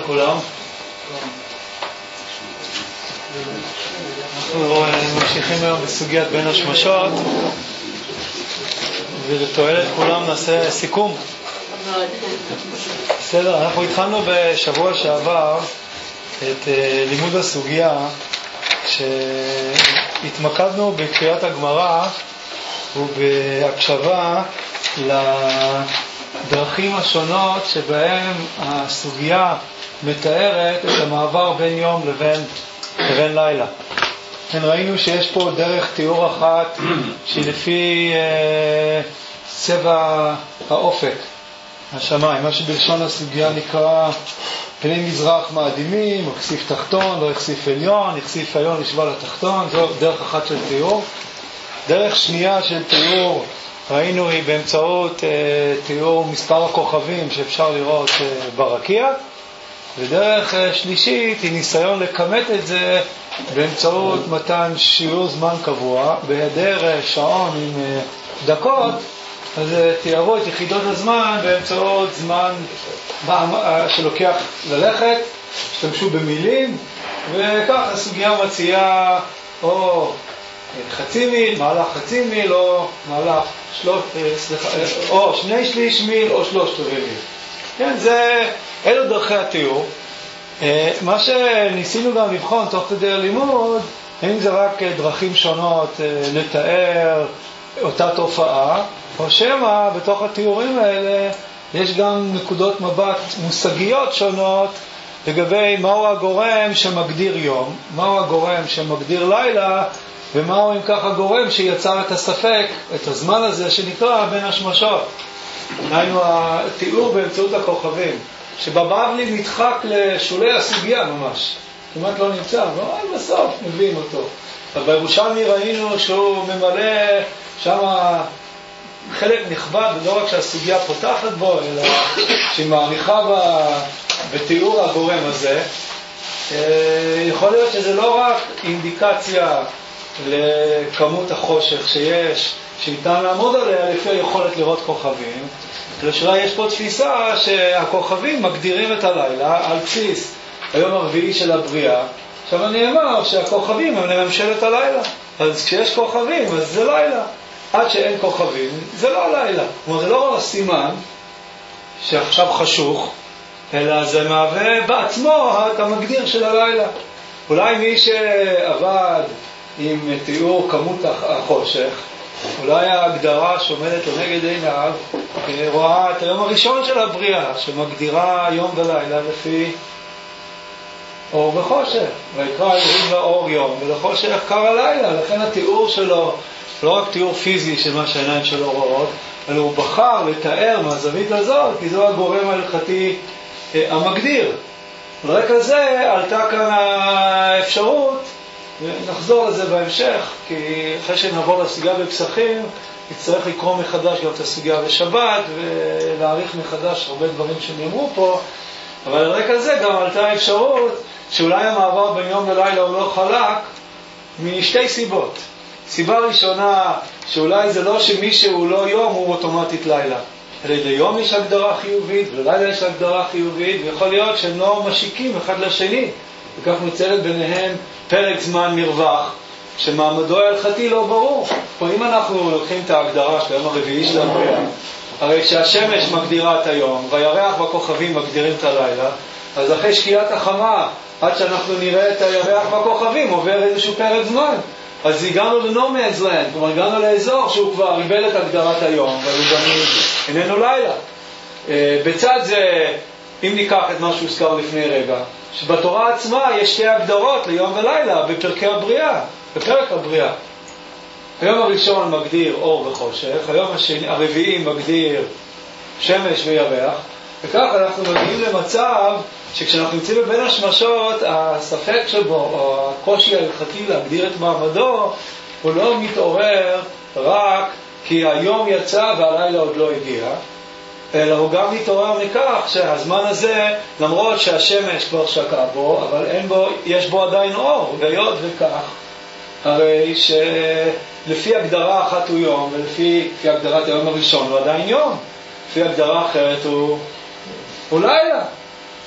לכולם. אנחנו ממשיכים היום בסוגיית בין השמשות, ולתועלת כולם נעשה סיכום. בסדר, אנחנו התחלנו בשבוע שעבר את לימוד הסוגיה, שהתמקדנו בקריאת הגמרא ובהקשבה לדרכים השונות שבהם הסוגיה מתארת את המעבר בין יום לבין לילה. ראינו שיש פה דרך תיאור אחת שהיא לפי צבע האופק, השמיים, מה שבלשון הסוגיה נקרא פני מזרח מאדימים, או כסיף תחתון, לא כסיף עליון, כסיף עליון לשווה לתחתון. זו דרך אחת של תיאור. דרך שנייה של תיאור ראינו היא באמצעות תיאור מספר הכוכבים שאפשר לראות ברקיע, ודרך שלישית היא ניסיון לכמת את זה באמצעות מתן שיעור זמן קבוע בהיעדר שעון עם דקות. אז תיארו את יחידות הזמן באמצעות זמן שלוקח ללכת, השתמשו במילים, וכך הסוגיה מציעה או חצי מיל, מהלך חצי מיל, או מהלך או 2/3 מיל או 3/4 מיל. כן, אלו דרכי התיאור. מה שניסינו גם לבחון תוך כדי הלימוד, האם זה רק דרכים שונות לתאר אותה תופעה, או שמה בתוך התיאורים האלה יש גם נקודות מבט מושגיות שונות לגבי מהו הגורם שמגדיר יום, מהו הגורם שמגדיר לילה, ומהו אם כך הגורם שיצר את הספק, את הזמן הזה שנקרא בין השמשות. היינו התיאור באמצעות הכוכבים, שבבבלי נדחק לשולי הסוגיה ממש, כמעט לא נמצא, אבל בסוף מביאים אותו. אבל בירושלמי ראינו שהוא ממלא שם חלק נכבד, לא רק שהסוגיה פותחת בו, אלא שהיא מעריכה בתיאור הגורם הזה. יכול להיות שזה לא רק אינדיקציה לכמות החושך שיש, שניתן לעמוד עליה לפי היכולת לראות כוכבים, אלא שיש פה תפיסה שהכוכבים מגדירים את הלילה על בסיס היום הרביעי של הבריאה. עכשיו אני אמר שהכוכבים הם לממשלת הלילה, אז כשיש כוכבים אז זה לילה, עד שאין כוכבים זה לא לילה. כלומר זה לא סימן שעכשיו חשוך, אלא זה מהווה בעצמו את המגדיר של הלילה. אולי מי שעבד עם תיאור כמות החושך, אולי ההגדרה שעומדת לנגד עיניו רואה את היום הראשון של הבריאה שמגדירה יום ולילה לפי אור וחושך, ויקרא אלוהים לאור יום ולחושך קרא לילה. לכן התיאור שלו לא רק תיאור פיזי של מה שהעיניים שלו רואות, אלא הוא בחר לתאר מהזווית הזאת כי זו הגורם ההלכתי המגדיר. ברקע זה עלתה כאן האפשרות, ונחזור לזה בהמשך, כי אחרי שנעבור לסוגיה בפסחים נצטרך לקרוא מחדש גם את הסוגיה בשבת ולהעריך מחדש הרבה דברים שנאמרו פה. אבל על רקע זה גם עלתה האפשרות שאולי המעבר בין יום ולילה הוא לא חלק משתי סיבות. סיבה ראשונה, שאולי זה לא שמי שהוא לא יום הוא אוטומטית לילה, אלא ליום יש הגדרה חיובית וללילה יש הגדרה חיובית, ויכול להיות שהם לא משיקים אחד לשני, וכך נוצרת ביניהם פרק זמן מרווח שמעמדו ההלכתי לא ברור. אם אנחנו לוקחים את ההגדרה של היום הרביעי של הבריאה, הרי שהשמש מגדירה את היום והירח והכוכבים מגדירים את הלילה, אז אחרי שקיעת החמה עד שאנחנו נראה את הירח והכוכבים עובר איזשהו פרק זמן. אז הגענו ל-No-Man's Land, כלומר הגענו לאזור שהוא כבר ריבל את הגדרת היום, אבל הוא גם איננו לילה. בצד זה, אם ניקח את מה שהוזכר לפני רגע, שבתורה עצמה יש שתי הגדרות ליום ולילה בפרקי הבריאה, בפרק הבריאה. היום הראשון מגדיר אור וחושך, היום הרביעי מגדיר שמש וירח, וכך אנחנו מגיעים למצב שכשאנחנו נמצאים בבין השמשות, הספק שבו, או הקושי ההלכתי להגדיר את מעמדו, הוא לא מתעורר רק כי היום יצא והלילה עוד לא הגיע, אלא הוא גם מתעורר מכך שהזמן הזה, למרות שהשמש כבר שקע בו, אבל יש בו עדיין אור, והיות וכך, הרי שלפי הגדרה אחת הוא יום, ולפי הגדרת היום הראשון הוא עדיין יום, לפי הגדרה אחרת הוא לילה.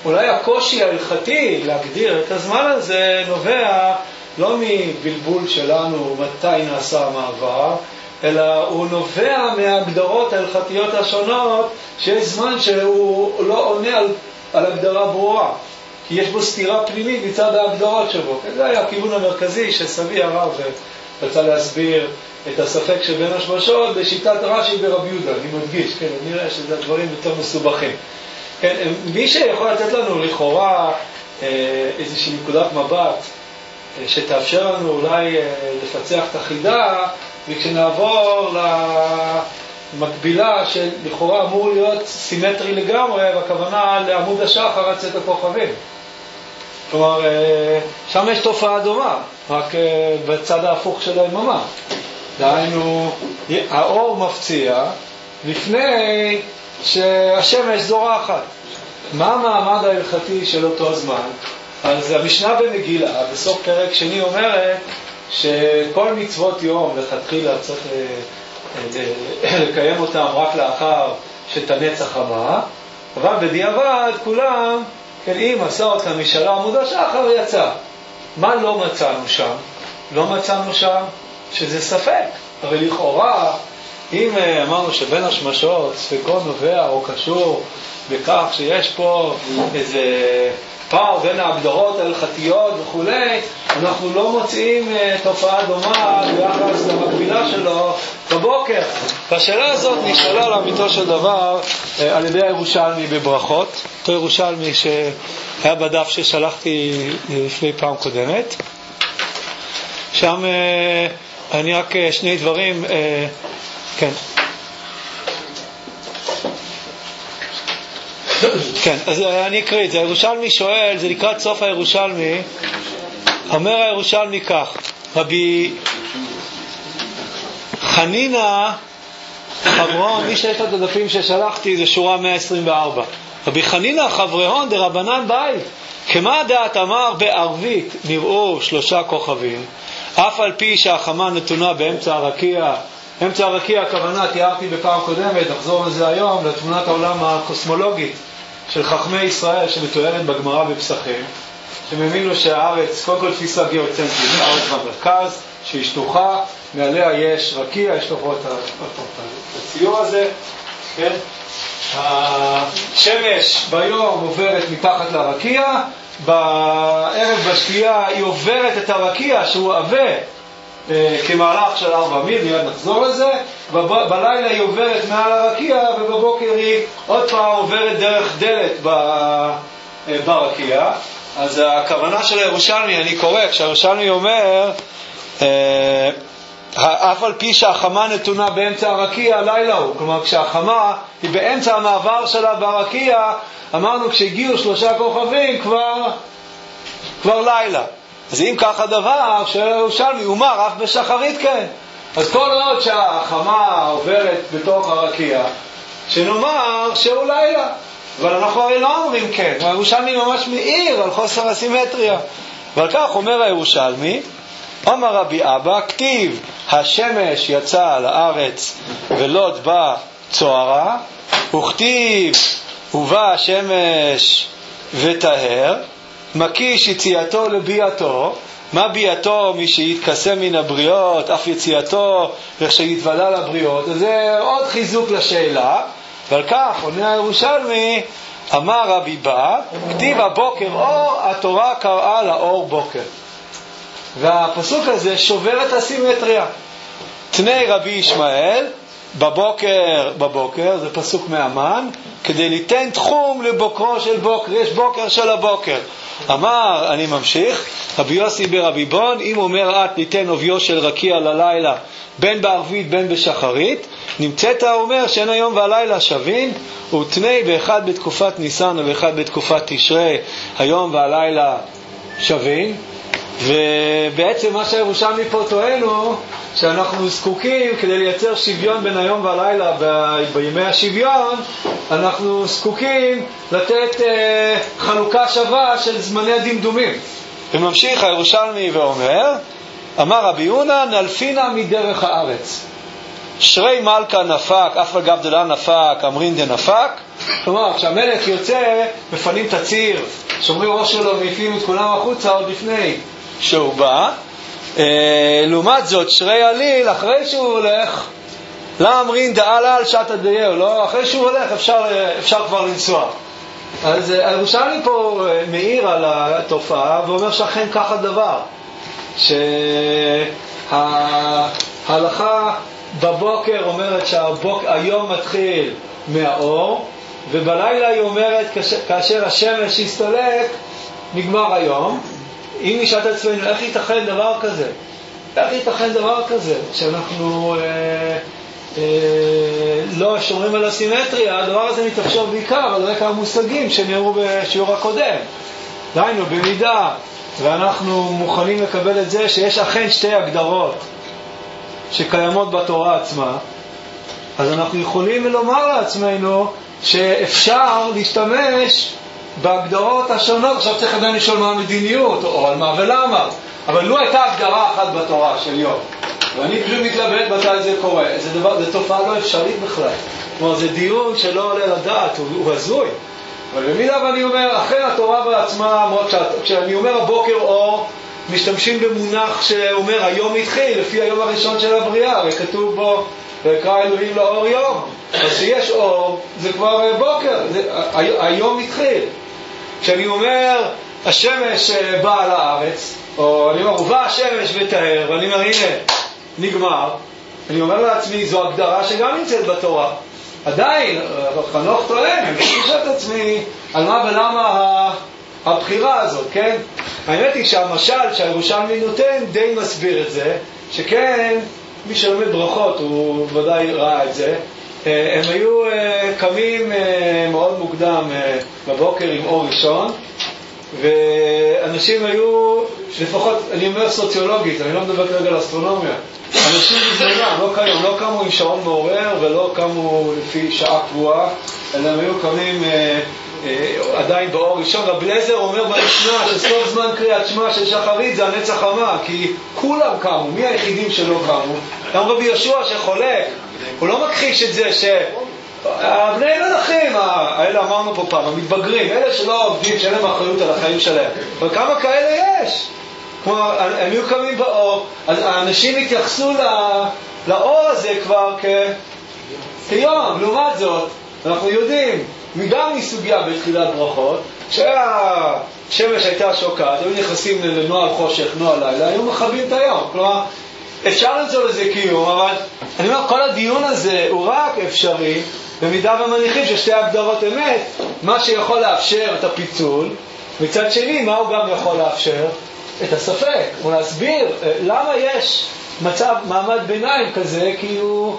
אולי הקושי ההלכתי להגדיר את הזמן הזה נובע לא מבלבול שלנו מתי נעשה המעבר, אלא הוא נובע מההגדרות ההלכתיות השונות, שיש זמן שהוא לא עונה על הגדרה ברורה, כי יש בו סתירה פנימית מצד ההגדרות שלו. זה היה הכיוון המרכזי שסבי הרב רצה להסביר את הספק שבין השמשות בשיטת רש"י ברבי יהודה. אני מדגיש, כן, אני רואה שזה דברים יותר מסובכים. כן, מי שיכול לתת לנו לכאורה איזושהי נקודת מבט שתאפשר לנו אולי לפצח את החידה, וכשנעבור למקבילה שלכאורה אמור להיות סימטרי לגמרי, והכוונה לעמוד השחר עד צאת הכוכבים. כלומר, שם יש תופעה דומה, רק בצד ההפוך של היממה. דהיינו, האור מפציע לפני שהשמש זורחת. מה המעמד ההלכתי של אותו זמן? אז המשנה במגילה, בסוף פרק שני, אומרת שכל מצוות יום לכתחילה צריך לקיים אותם רק לאחר שתנץ החמה, אבל בדיעבד כולם, כן, אם עשה אותם משאלה עמוד השחר יצא. מה לא מצאנו שם? לא מצאנו שם שזה ספק. הרי לכאורה, אם אמרנו שבין השמשות ספקו נובע או קשור בכך שיש פה איזה פער בין ההגדרות ההלכתיות וכולי, אנחנו לא מוצאים תופעה דומה ביחס למקבילה שלו בבוקר. והשאלה הזאת נשאלה לאמיתו של דבר על ידי הירושלמי בברכות, אותו ירושלמי שהיה בדף ששלחתי לפני פעם קודמת. שם אני רק שני דברים, כן. כן, אז אני אקריא את זה. הירושלמי שואל, זה לקראת סוף הירושלמי, אומר הירושלמי כך: רבי חנינה חברון, מי שיש את הדפים ששלחתי זה שורה 124, רבי חנינה חברון דרבנן בית, כמה דעת אמר בערבית נראו 3 כוכבים, אף על פי שהחמה נתונה באמצע הרקיע. אמצע הרקיע הכוונה, תיארתי בפעם קודמת, נחזור לזה היום, לתמונת העולם הקוסמולוגית של חכמי ישראל שמתוארת בגמרא בפסחים, שמאמינו שהארץ, קודם כל תפיסה גיאוצנטרית, הארץ במרכז, שהיא שטוחה, מעליה יש רקיע, יש תוכו את הציור הזה, כן? השמש ביום עוברת מתחת לרקיע, בערב בשקיעה היא עוברת את הרקיע שהוא עבה כמהלך של 4 מיל, מיד נחזור לזה, בלילה היא עוברת מעל הרקיע, ובבוקר היא עוד פעם עוברת דרך דלת ברקיע. אז הכוונה של הירושלמי, אני קורא, כשהירושלמי אומר אף על פי שהחמה נתונה באמצע הרקיע, לילה הוא, כלומר כשהחמה היא באמצע המעבר שלה ברקיע, אמרנו כשהגיעו 3 כוכבים כבר לילה. אז אם כך הדבר, שירושלמי אומר אף בשחרית כן. אז כל עוד שהחמה עוברת בתוך הרקיע, שנאמר שהוא לילה. אבל אנחנו הרי לא אומרים כן. הירושלמי ממש מעיר על חוסר הסימטריה. ועל כך אומר הירושלמי, אמר רבי אבא, כתיב השמש יצא על הארץ ולוט בא צוערה, וכתיב ובא השמש וטהר, מקיש יציאתו לביאתו. מה ביאתו? מי שיתקסם מן הבריות, אף יציאתו וכשיתוודע לבריות. אז זה עוד חיזוק לשאלה. ועל כך עונה הירושלמי, אמר רבי בא, כתיב הבוקר אור, התורה קראה לאור בוקר. והפסוק הזה שובר את הסימטריה. תני רבי ישמעאל, בבוקר, זה פסוק מאמן, כדי ליתן תחום לבוקרו של בוקר, יש בוקר של הבוקר. אמר, אני ממשיך, רבי יוסי ברבי בון, אם אומר את ליתן עוביו של רקיע ללילה, בין בערבית בין בשחרית, נמצאת אומר שאין היום והלילה שווים, ותני באחד בתקופת ניסן ובאחד בתקופת תשרי, היום והלילה שווים. ובעצם מה שהירושלמי פה טוען הוא שאנחנו זקוקים, כדי לייצר שוויון בין היום והלילה בימי השוויון, אנחנו זקוקים לתת חלוקה שווה של זמני דמדומים. וממשיך הירושלמי ואומר, אמר רבי יונה, נלפינה מדרך הארץ, שרי מלכה נפק, אף אגב דלה נפק, אמרין דנפק, כלומר, כשהמלך יוצא, מפנים את הציר, שומרי ראש שלו מעיפים את כולם החוצה עוד לפני שהוא בא. לעומת זאת, שרי עליל, אחרי שהוא הולך, לא אמרין דעלה על שעת הדייר, לא? אחרי שהוא הולך אפשר כבר לנסוע. אז הירושלמי פה מעיר על התופעה ואומר שאכן כך הדבר, שההלכה בבוקר אומרת שהיום מתחיל מהאור, ובלילה היא אומרת כאשר השמש יסתלק נגמר היום. אם נשאל את עצמנו איך ייתכן דבר כזה, איך ייתכן דבר כזה שאנחנו לא שומרים על הסימטריה, הדבר הזה מתאפשר בעיקר על רקע המושגים שנראו בשיעור הקודם. דהיינו, במידה ואנחנו מוכנים לקבל את זה שיש אכן שתי הגדרות שקיימות בתורה עצמה, אז אנחנו יכולים לומר לעצמנו שאפשר להשתמש בהגדרות השונות. עכשיו צריך עדיין לשאול מה המדיניות או על מה ולמה, אבל לא הייתה הגדרה אחת בתורה של יום, ואני פשוט מתלבט מתי זה קורה. זה תופעה לא אפשרית בכלל, כלומר זה דיון שלא עולה לדעת, הוא הזוי. אבל במידה ואני אומר אכן התורה בעצמה, כשאני אומר הבוקר אור, משתמשים במונח שאומר היום התחיל לפי היום הראשון של הבריאה, וכתוב בו ויקרא אלוהים לאור יום, אז שיש אור זה כבר בוקר, היום התחיל. כשאני אומר השמש באה לארץ, או אני אומר ובא השמש וטהר, ואני אומר הנה נגמר, אני אומר לעצמי זו הגדרה שגם נמצאת בתורה. עדיין חנוך טוען, אני חושב את עצמי על מה ולמה הבחירה הזאת, כן? האמת היא שהמשל שהירושלמי נותן די מסביר את זה, שכן מי שלומד ברכות הוא ודאי ראה את זה. הם היו קמים מאוד מוקדם בבוקר עם אור ראשון, ואנשים היו, לפחות אני אומר סוציולוגית, אני לא מדבר כרגע על אסטרונומיה, אנשים בזמנם לא קמו עם שעון מעורר ולא קמו לפי שעה קבועה, אלא הם היו קמים עדיין באור ראשון. רב אליעזר אומר במשנה שסוף זמן קריאת שמע של שחרית זה הנץ החמה, כי כולם קמו, מי היחידים שלא קמו? גם רבי יהושע שחולק, הוא לא מכחיש את זה שהבני מלכים, האלה אמרנו פה פעם, המתבגרים, אלה שלא עובדים, שאין להם אחריות על החיים שלהם, אבל כמה כאלה יש? כלומר, הם היו קמים באור, אז האנשים התייחסו לאור הזה כבר כיום. לעומת זאת, אנחנו יודעים, גם מסוגיה בתחילת ברכות, כשהשמש הייתה שוקעת, היו נכנסים לנועל חושך, נועל לילה, היו מכבים את היום. כלומר, אפשר למצוא לזה קיום, אבל אני אומר, כל הדיון הזה הוא רק אפשרי במידה ומניחים ששתי הגדרות אמת, מה שיכול לאפשר את הפיצול, מצד שני, מה הוא גם יכול לאפשר? את הספק, ולהסביר למה יש מצב מעמד ביניים כזה, כי הוא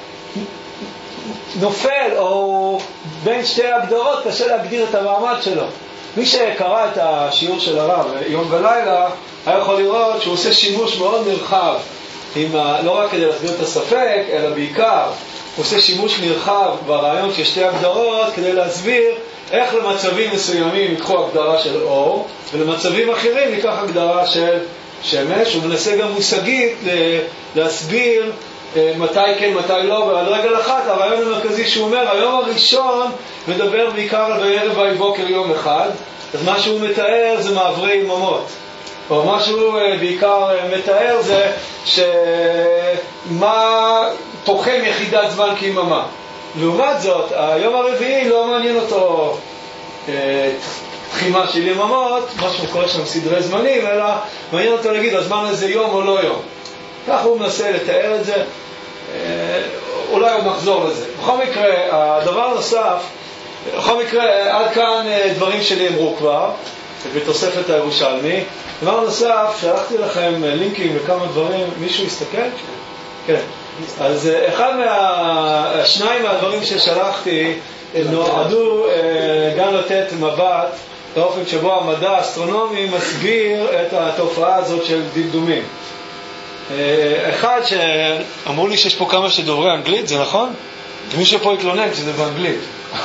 נופל או בין שתי הגדרות קשה להגדיר את המעמד שלו. מי שקרא את השיעור של הרב יום ולילה היה יכול לראות שהוא עושה שימוש מאוד נרחב לא רק כדי להסביר את הספק, אלא בעיקר הוא עושה שימוש נרחב ברעיון של שתי הגדרות כדי להסביר איך למצבים מסוימים ייקחו הגדרה של אור, ולמצבים אחרים ייקח הגדרה של שמש. הוא מנסה גם מושגית להסביר מתי כן, מתי לא, ועל רגל אחת הרעיון המרכזי שהוא אומר, היום הראשון מדבר בעיקר על בערב ויבוקר יום אחד, אז מה שהוא מתאר זה מעברי יממות, או מה שהוא בעיקר מתאר זה שמה תוחם יחידת זמן כיממה. לעומת זאת, היום הרביעי לא מעניין אותו תחימה של יממות, מה שקורה שם סדרי זמנים, אלא מעניין אותו להגיד הזמן הזה יום או לא יום. כך הוא מנסה לתאר את זה, אולי הוא נחזור לזה. בכל מקרה, הדבר נוסף, בכל מקרה, עד כאן דברים שנאמרו כבר, בתוספת הירושלמי. דבר נוסף, שלחתי לכם לינקים לכמה דברים, מישהו יסתכל? כן. אז שניים מהדברים ששלחתי נועדו גם לתת מבט באופן שבו המדע האסטרונומי מסביר את התופעה הזאת של דמדומים. אחד שאמרו לי שיש פה כמה שדוברי אנגלית, זה נכון? מישהו פה התלונן שזה באנגלית.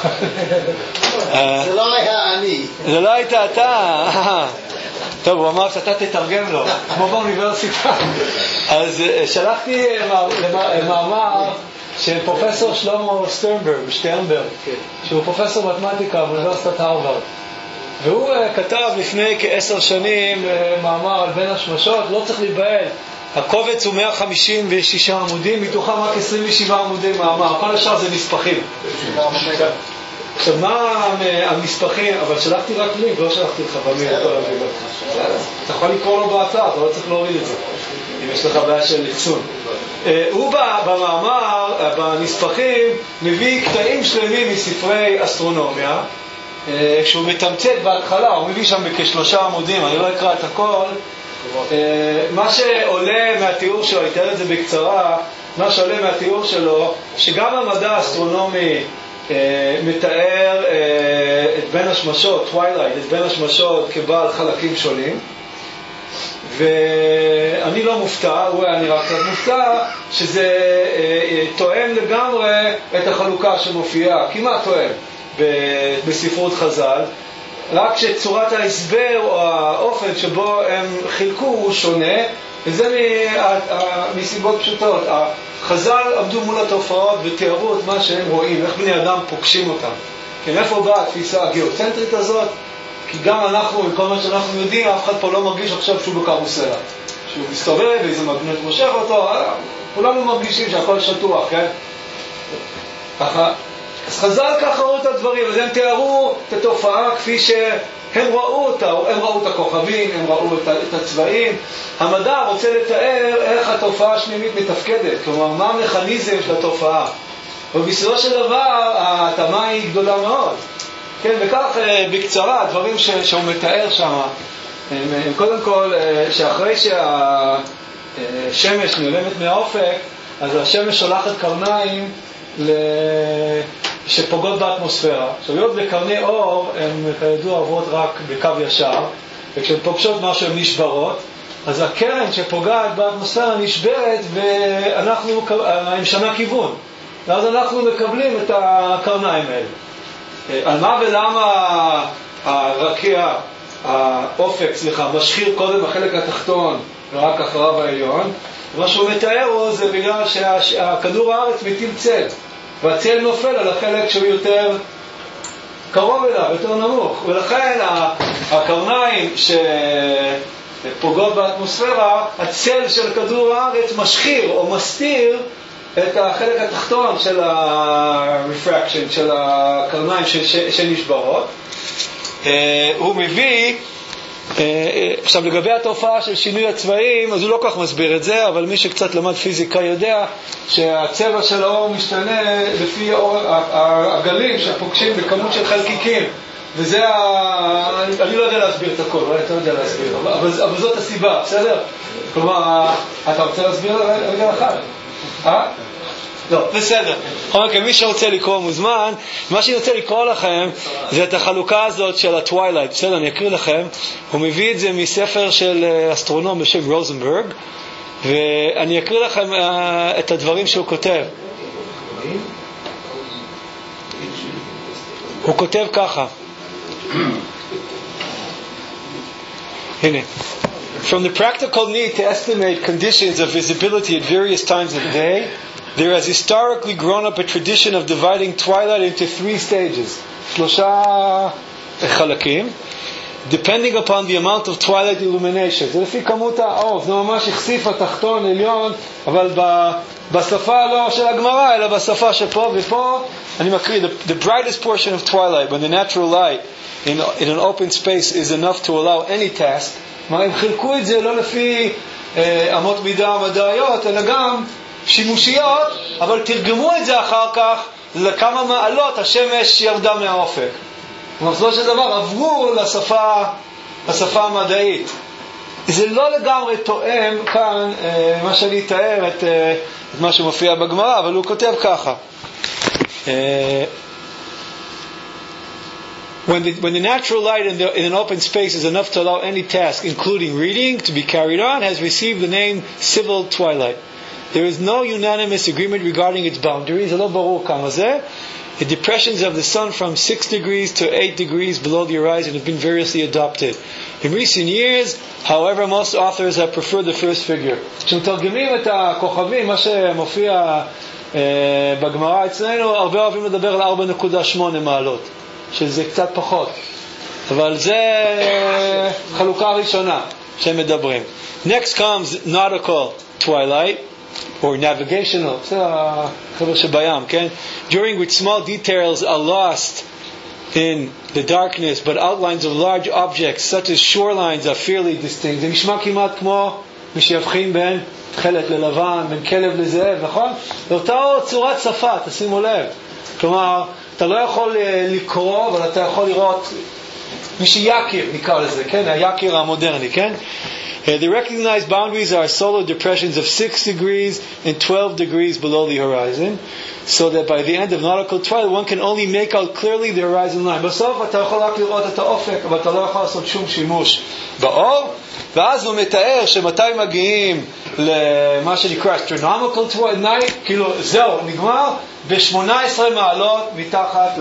זה לא היה אני. זה לא היית אתה. טוב, הוא אמר שאתה תתרגם לו, כמו באוניברסיטה. אז שלחתי מאמר של פרופסור שלמה שטרנברג, שהוא פרופסור מתמטיקה באוניברסיטת הרווארד. והוא כתב לפני כ10 שנים מאמר על בין השמשות. לא צריך להיבהל, הקובץ הוא 156 עמודים, מתוכם רק 27 עמודים מאמר, כל השאר זה נספחים. עכשיו מה המספחים, אבל שלחתי רק לינק, לא שלחתי לך במייל. אתה יכול לקרוא לו באתר, אתה לא צריך להוריד את זה אם יש לך בעיה של לחסון. הוא במאמר, בנספחים, מביא קטעים שלמים מספרי אסטרונומיה. כשהוא מתמצת בהתחלה, הוא מביא שם בכ3 עמודים, אני לא אקרא את הכל. מה שעולה מהתיאור שלו, אני אתאר את זה בקצרה, מה שעולה מהתיאור שלו, שגם המדע האסטרונומי מתאר את בין השמשות, טווילייט, את בין השמשות כבעל חלקים שונים. ואני לא מופתע, הוא היה נראה קצת מופתע, שזה תואם לגמרי את החלוקה שמופיעה, כמעט תואם בספרות חז"ל, רק שצורת ההסבר או האופן שבו הם חילקו הוא שונה, וזה מסיבות פשוטות. חז"ל עמדו מול התופעות ותיארו את מה שהם רואים, איך בני אדם פוגשים אותם. כן, איפה באה התפיסה הגיאוצנטרית הזאת? כי גם אנחנו, עם כל מה שאנחנו יודעים, אף אחד פה לא מרגיש עכשיו שהוא בקרוסלה. שהוא מסתובב, איזה מגנט מושך אותו, כולנו מרגישים שהכל שטוח, כן? ככה. אז חז"ל ככה ראו את הדברים, אז הם תיארו את התופעה כפי שהם ראו אותה, הם ראו את הכוכבים, הם ראו את הצבעים. המדע רוצה לתאר איך התופעה השמימית מתפקדת, כלומר, מה המכניזם של התופעה. ובסופו של דבר, ההתאמה היא גדולה מאוד. כן, וכך בקצרה, הדברים שהוא מתאר שם, הם קודם כל, שאחרי שהשמש נעלמת מהאופק, אז השמש שולחת קרניים שפוגעות באטמוספירה. עכשיו, היות בקרני אור, הן כידוע עוברות רק בקו ישר, וכשהן פוגשות משהו הן נשברות, אז הקרן שפוגעת באטמוספירה נשברת, ואנחנו, היא משנה כיוון. ואז אנחנו מקבלים את הקרניים האלה. על מה ולמה הרקיע, האופק, משחיר קודם בחלק התחתון ורק אחריו העליון? מה שהוא מתאר זה בגלל שהכדור הארץ מטיל צל, והצל נופל על החלק שהוא יותר קרוב אליו, יותר נמוך, ולכן הקרניים שפוגעות באטמוספירה, הצל של כדור הארץ משחיר או מסתיר את החלק התחתון של ה-refraction, של הקרניים שנשברות. הוא מביא, עכשיו לגבי התופעה של שינוי הצבעים, אז הוא לא כך מסביר את זה, אבל מי שקצת למד פיזיקה יודע שהצבע של האור משתנה לפי הגלים שפוגשים בכמות של חלקיקים, וזה אני לא יודע להסביר את הכל, אולי אתה לא יודע להסביר, אבל זאת הסיבה, בסדר? כלומר, אתה רוצה להסביר רגע אחד? לא, בסדר. אוקיי, מי שרוצה לקרוא מוזמן. מה שאני רוצה לקרוא לכם זה את החלוקה הזאת של הטווילייט. בסדר, אני אקריא לכם. הוא מביא את זה מספר של אסטרונום בשם רוזנברג, ואני אקריא לכם את הדברים שהוא כותב. הוא כותב ככה. הנה. From the practical need to estimate conditions of visibility at various times of day, there has historically grown up a tradition of dividing twilight into 3 stages, 3 חלקים, depending upon the amount of twilight illumination. זה לפי כמות האור, זה ממש החשיף התחתון, עליון, אבל בשפה לא של הגמרא, אלא בשפה שפה ופה. אני מקריא, the brightest portion of twilight, when the natural light in an open space is enough to allow any task. הם חילקו את זה לא לפי אמות מידה מדעיות, אלא גם שימושיות, אבל תרגמו את זה אחר כך לכמה מעלות השמש ירדה מהאופק. ובסופו של דבר עברו לשפה המדעית. זה לא לגמרי תואם כאן מה שאני אתאר את מה שמופיע בגמרא, אבל הוא כותב ככה. When the natural light in an open space is enough to allow any task, including reading, to be carried on, has received the name civil twilight. There is no unanimous agreement regarding its boundaries. זה לא ברור כמה זה. The depressions of the sun from 6 degrees to 8 degrees below the horizon have been variously adopted. In recent years, however, most authors have preferred the first figure. כשמתרגמים את הכוכבים, מה שמופיע בגמרא אצלנו הרבה אוהבים לדבר על 4.8 מעלות, שזה קצת פחות, אבל זה חלוקה ראשונה שהם מדברים. Next comes nautical twilight or navigational, זה החבר שבים, כן? During which small details are lost in the darkness, but outlines of large objects such as shorelines are fairly distinct. זה נשמע כמעט כמו מי שיבחין בין תכלת ללבן, בין כלב לזאב, נכון? באותה צורת שפה, תשימו לב. כלומר, אתה לא יכול לקרוא, אבל אתה יכול לראות מי שיקיר, נקרא לזה, כן? היקיר המודרני, כן? The recognized boundaries are solar depressions of 6 degrees and 12 degrees below the horizon, so that by the end of nautical twilight one can only make out clearly the horizon line. בסוף אתה יכול רק לראות את האופק, אבל אתה לא יכול לעשות שום שימוש באור, ואז הוא מתאר שמתי מגיעים למה שנקרא astronomical twilight, כאילו זהו, נגמר ב-18 מעלות מתחת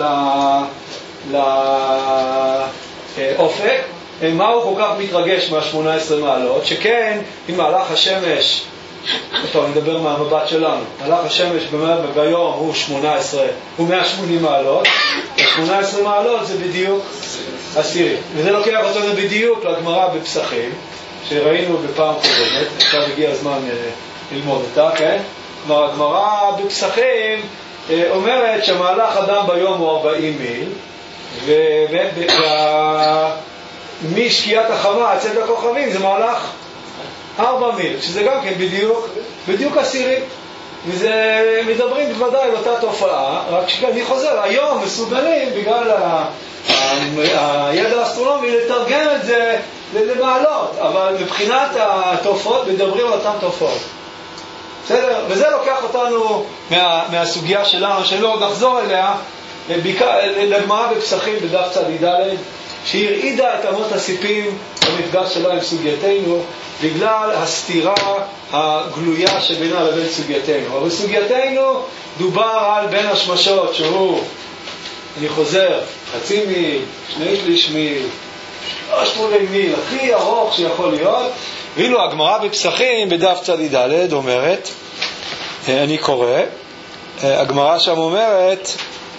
לאופק. מה הוא כל כך מתרגש מה-18 מעלות? שכן, אם מהלך השמש, אני מדבר מהמבט שלנו, מהלך השמש ביום הוא 180 מעלות, 18 מעלות זה בדיוק עשירי. וזה לוקח אותנו בדיוק לגמרא בפסחים, שראינו בפעם קודמת, עכשיו הגיע הזמן ללמוד אותה, כן? כלומר, הגמרא בפסחים אומרת שהמהלך אדם ביום הוא 40 מיל, משקיעת החמה עד צאת הכוכבים זה מהלך 4 מיל, שזה גם כן בדיוק עשירי. וזה מדברים בוודאי על אותה תופעה, רק שאני חוזר, היום מסוגלים בגלל הידע האסטרונומי לתרגם את זה למעלות, אבל מבחינת התופעות מדברים על אותן תופעות. בסדר? וזה לוקח אותנו מהסוגיה שלנו, שלא עוד נחזור אליה, לגמרא בפסחים בדף צ"ד, שהרעידה את אמות הסיפים במפגש שלה עם סוגייתנו, בגלל הסתירה הגלויה שבינה לבין סוגייתנו. אבל בסוגייתנו דובר על בין השמשות שהוא, אני חוזר, 0.5 מיל, 2/3 מיל, 3/4 מיל, הכי ארוך שיכול להיות. ואילו הגמרא בפסחים בדף צ"ד אומרת, אני קורא, הגמרא שם אומרת,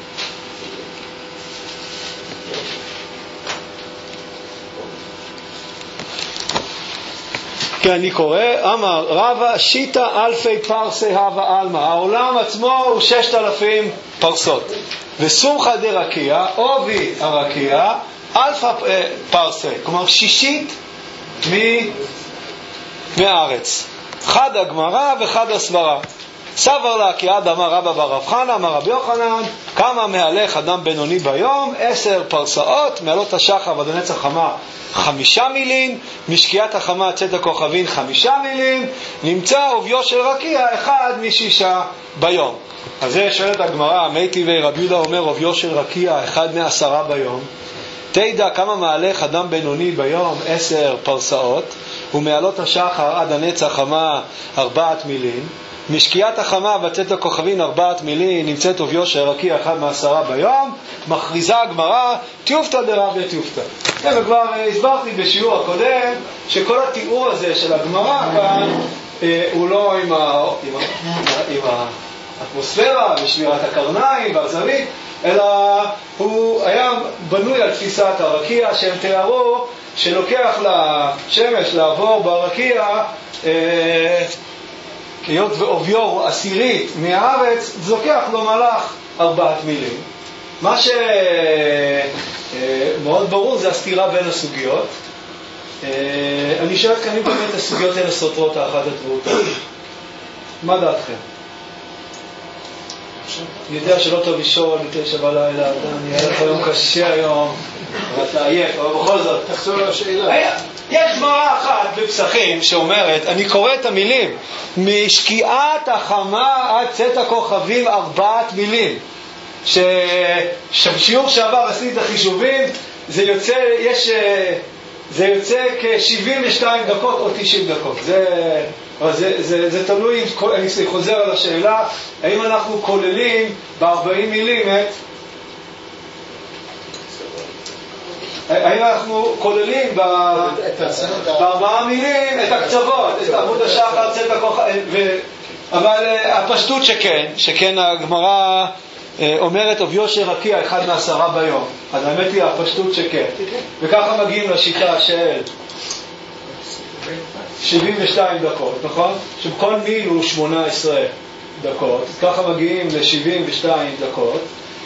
כן, אני קורא, אמר רבא שיטה אלפי פרסי הווה אלמה, העולם עצמו הוא 6,000 פרסות, וסומכה דרקיע, עובי הרקיע, אלפא פרסי, כלומר 1/6 מהארץ. חד הגמרא וחד הסברה. סבר לה כי עד אמר רבא בר רב חנא, אמר רבי יוחנן, כמה מהלך אדם בינוני ביום? 10 פרסאות, מעלות השחר ועד הנץ החמה 5 מילים, משקיעת החמה צאת הכוכבים 5 מילים, נמצא עוביו של רקיע 1/6 ביום. אז זה שואלת הגמרא, מי טבעי רבי יהודה אומר עוביו של רקיע 1/10 ביום, תדע כמה מהלך אדם בינוני ביום? 10 פרסאות, ומעלות השחר עד הנץ החמה 4 מילים, משקיעת החמה וצאת הכוכבים 4 מילים, נמצאת עוביו של רקיע 1/10 ביום. מכריזה הגמרא תיופתא דרבי תיופתא. וכבר הסברתי בשיעור הקודם שכל התיאור הזה של הגמרא כאן הוא לא עם האטמוספירה ושמירת הקרניים והזווית, אלא הוא היה בנוי על תפיסת הרקיע, שהם תיארו שלוקח לשמש לעבור ברקיע, היות ועוביו 10 מהארץ, זה לוקח לו מהלך 4 מילים. מה שמאוד ברור זה הסתירה בין הסוגיות. אני שואל כאן אם באמת הסוגיות האלה סותרות האחת את רעותה. מה דעתכם? אני יודע שלא טוב לישון ב9 בלילה, אני היה לך יום קשה היום, ואתה עייף, אבל בכל זאת תחזור לשאלה. יש גמרא אחת בפסחים שאומרת, אני קורא את המילים, משקיעת החמה עד צאת הכוכבים 4 מילים, שבשיעור שעבר עשיתי את החישובים, זה יוצא כ-72 דקות או 90 דקות. זה תלוי, אני חוזר על השאלה, האם אנחנו כוללים ב-40 מילים האם אנחנו כוללים ב4 מילים את הקצוות, את עמוד השחר, צאת הכוכבים, אבל הפשטות שכן הגמרא אומרת אב יושר רקיע 1 מ10 ביום. אז האמת היא הפשטות שכן. וככה מגיעים לשיטה של 72 דקות, נכון? שכל מיל הוא 18 דקות. ככה מגיעים ל72 דקות.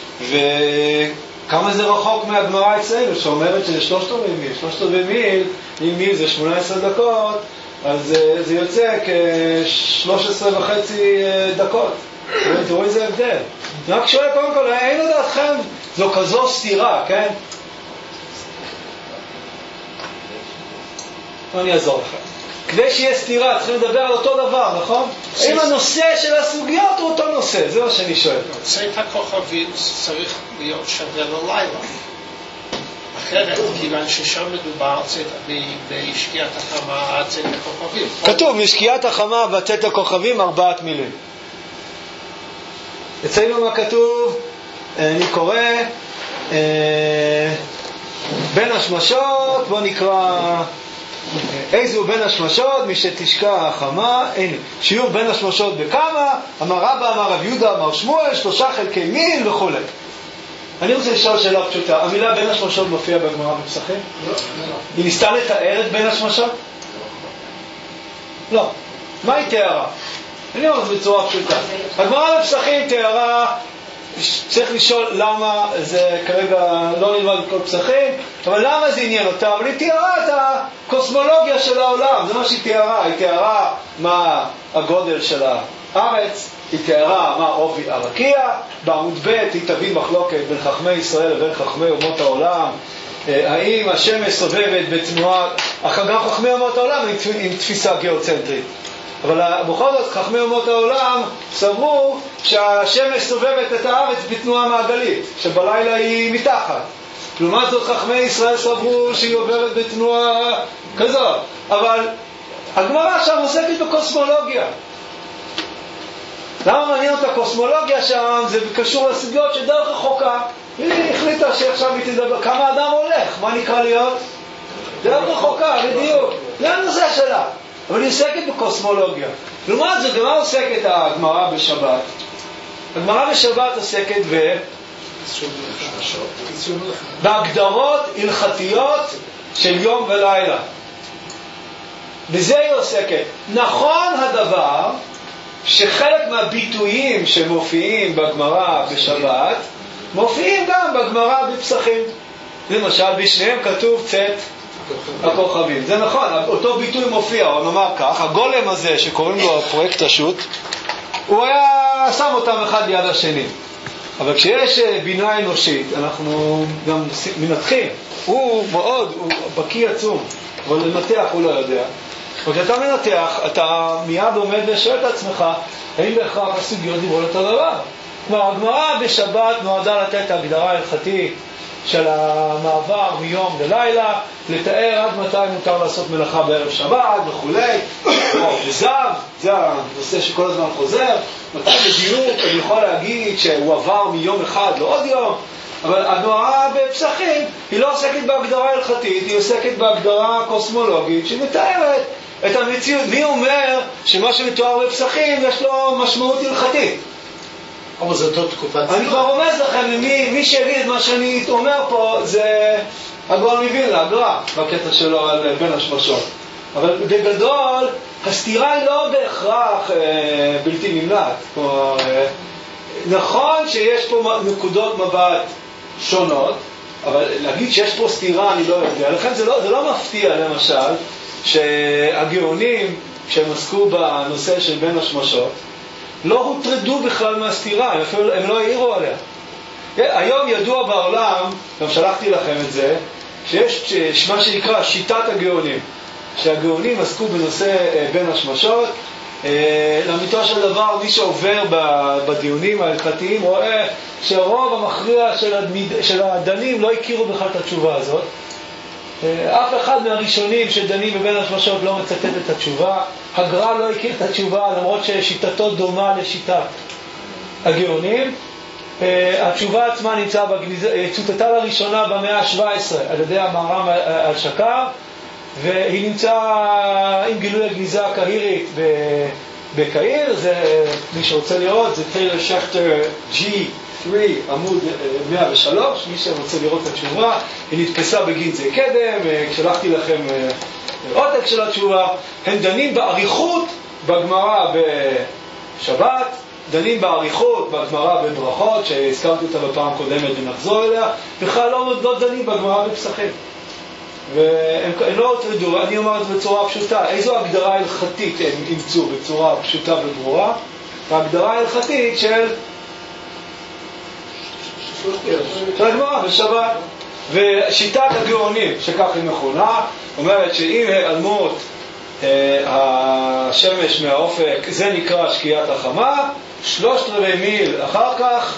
וכמה זה רחוק מהגמרא אצלנו, שאומרת שזה 3/4 מיל. 3/4 מיל, אם מיל זה 18 דקות, אז זה יוצא כ13.5 דקות. תראו איזה הבדל. אני רק שואל קודם כל, אין לדעתכם, זו כזו סתירה, כן? אני אעזור לכם. כדי שיהיה סתירה, צריכים לדבר על אותו דבר, נכון? אם הנושא של הסוגיות הוא אותו נושא, זה מה שאני שואל. צאת הכוכבים צריך להיות שווה ללילה. אחרת, כיוון ששם מדובר בשקיעת החמה עד צאת הכוכבים. כתוב, משקיעת החמה ועד צאת הכוכבים 4 מילים. אצלנו מה כתוב? אני קורא בין השמשות, בוא נקרא איזו בין השמשות משתשקע החמה. הנה, שיעור בין השמשות בכמה, אמר רבא, אמר רב יהודה, אמר שמואל, 3 חלקי מיל וכו'. אני רוצה לשאול שאלה פשוטה, המילה בין השמשות מופיעה בגמרא בפסחים? לא. היא ניסתה לתאר את בין השמשות? לא. מה היא תיארה? אני אומר את זה בצורה פשוטה. הגמרא בפסחים תיארה, צריך לשאול למה, זה כרגע לא נלמד בכל פסחים, אבל למה זה עניין אותה? אבל היא תיארה את הקוסמולוגיה של העולם, זה מה שהיא תיארה. היא תיארה מה הגודל של הארץ, היא תיארה מה עובי הרקיע, בעמוד ב' היא תביא מחלוקת בין חכמי ישראל לבין חכמי אומות העולם, האם השמש סובבת בתנועה, גם חכמי אומות העולם עם תפיסה גיאוצנטרית. אבל בכל זאת חכמי אומות העולם סברו שהשמש סובבת את הארץ בתנועה מעגלית, שבלילה היא מתחת. לעומת זאת חכמי ישראל סברו שהיא עוברת בתנועה כזאת. אבל הגמרא שם עוסקת בקוסמולוגיה. למה מעניין אותה קוסמולוגיה שם? זה קשור לסוגיות שדרך רחוקה. היא החליטה שעכשיו היא תדבר כמה אדם הולך, מה נקרא להיות? דרך רחוקה, בדיוק. זה הנושא שלה. אבל היא עוסקת בקוסמולוגיה. לעומת זאת, במה עוסקת הגמרא בשבת? הגמרא בשבת עוסקת בהגדרות הלכתיות של יום ולילה. בזה היא עוסקת. נכון הדבר שחלק מהביטויים שמופיעים בגמרא בשבת מופיעים גם בגמרא בפסחים. למשל, בשניהם כתוב צאת הכוכבים. זה נכון, אותו ביטוי מופיע, הוא נאמר כך, הגולם הזה שקוראים לו הפרויקט השו"ת, הוא היה שם אותם אחד ליד השני. אבל כשיש בינה אנושית, אנחנו גם מנתחים. הוא בקיא עצום, אבל לנתח הוא לא יודע. וכשאתה מנתח, אתה מיד עומד ושואל את עצמך, האם בהכרח הסוגיות דיברו על אותו דבר? כלומר, הגמרא בשבת נועדה לתת הגדרה הלכתית של המעבר מיום ללילה, לתאר עד מתי מותר לעשות מלאכה בערב שבת וכולי, וזב, זה הנושא שכל הזמן חוזר, מתי בדיוק אני יכול להגיד שהוא עבר מיום אחד לעוד יום, אבל הגמרא בפסחים היא לא עוסקת בהגדרה הלכתית, היא עוסקת בהגדרה קוסמולוגית שמתארת את המציאות. מי אומר שמה שמתואר בפסחים יש לו משמעות הלכתית? אבל זה אותו תקופת זמן. אני כבר רומז לכם, מי שיגיד את מה שאני אומר פה זה הגאון מווילנה, הגר"א, בקטע שלו על בין השמשות. אבל בגדול הסתירה היא לא בהכרח בלתי נמלט. כלומר, נכון שיש פה נקודות מבט שונות, אבל להגיד שיש פה סתירה אני לא יודע. לכן זה לא מפתיע למשל שהגאונים שהם עסקו בנושא של בין השמשות לא הוטרדו בכלל מהסתירה, הם לא העירו עליה. היום ידוע בעולם, גם שלחתי לכם את זה, שיש מה שנקרא שיטת הגאונים, שהגאונים עסקו בנושא בין השמשות. לאמיתו של דבר, מי שעובר בדיונים ההלכתיים רואה שהרוב המכריע של הדנים לא הכירו בכלל את התשובה הזאת. אף אחד מהראשונים שדנים בבין השמשות לא מצטט את התשובה. הגר"א לא הכיר את התשובה למרות ששיטתו דומה לשיטת הגאונים. התשובה עצמה נמצאה צוטטה לראשונה במאה ה-17 על ידי המהר"ם על שקר, והיא נמצאה עם גילוי הגניזה הקהירית בקהיר, זה, מי שרוצה לראות, זה טיילר שכטר G3 עמוד 103, מי שרוצה לראות את התשובה, היא נתפסה בגינזי קדם, כשלחתי לכם עותק של התשובה. הם דנים באריכות בגמרא בשבת, דנים באריכות בגמרא בברכות, שהזכרתי אותה בפעם קודמת ונחזור אליה, בכלל לא דנים בגמרא בפסחים. והם לא הוטרדו, אני אומר את זה בצורה פשוטה. איזו הגדרה הלכתית הם אימצו בצורה פשוטה וברורה? ההגדרה ההלכתית של הגמרא בשבת. ושיטת הגאונים, שכך היא מכונה, אומרת שאם העלמות השמש מהאופק, זה נקרא שקיעת החמה, 3/4 מיל אחר כך,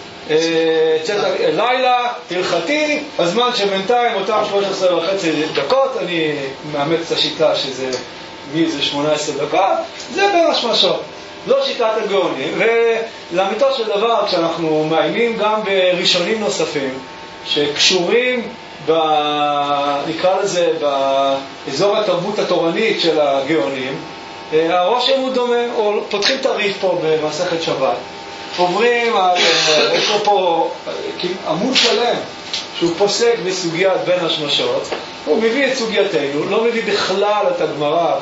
לילה הלכתי, הזמן שבינתיים אותם 13.5 דקות, אני מאמץ את השיטה שזה מיל זה 18 דקות, זה בין השמשות, לא שיטת הגאונים. ולאמיתו של דבר, כשאנחנו מעיינים גם בראשונים נוספים שקשורים נקרא לזה באזור התרבות התורנית של הגאונים, הרושם הוא דומה. או פותחים תריף פה במסכת שבת, עוברים יש לו פה עמוד שלם שהוא פוסק בסוגיית בין השמשות, הוא מביא את סוגייתנו, לא מביא בכלל את הגמרא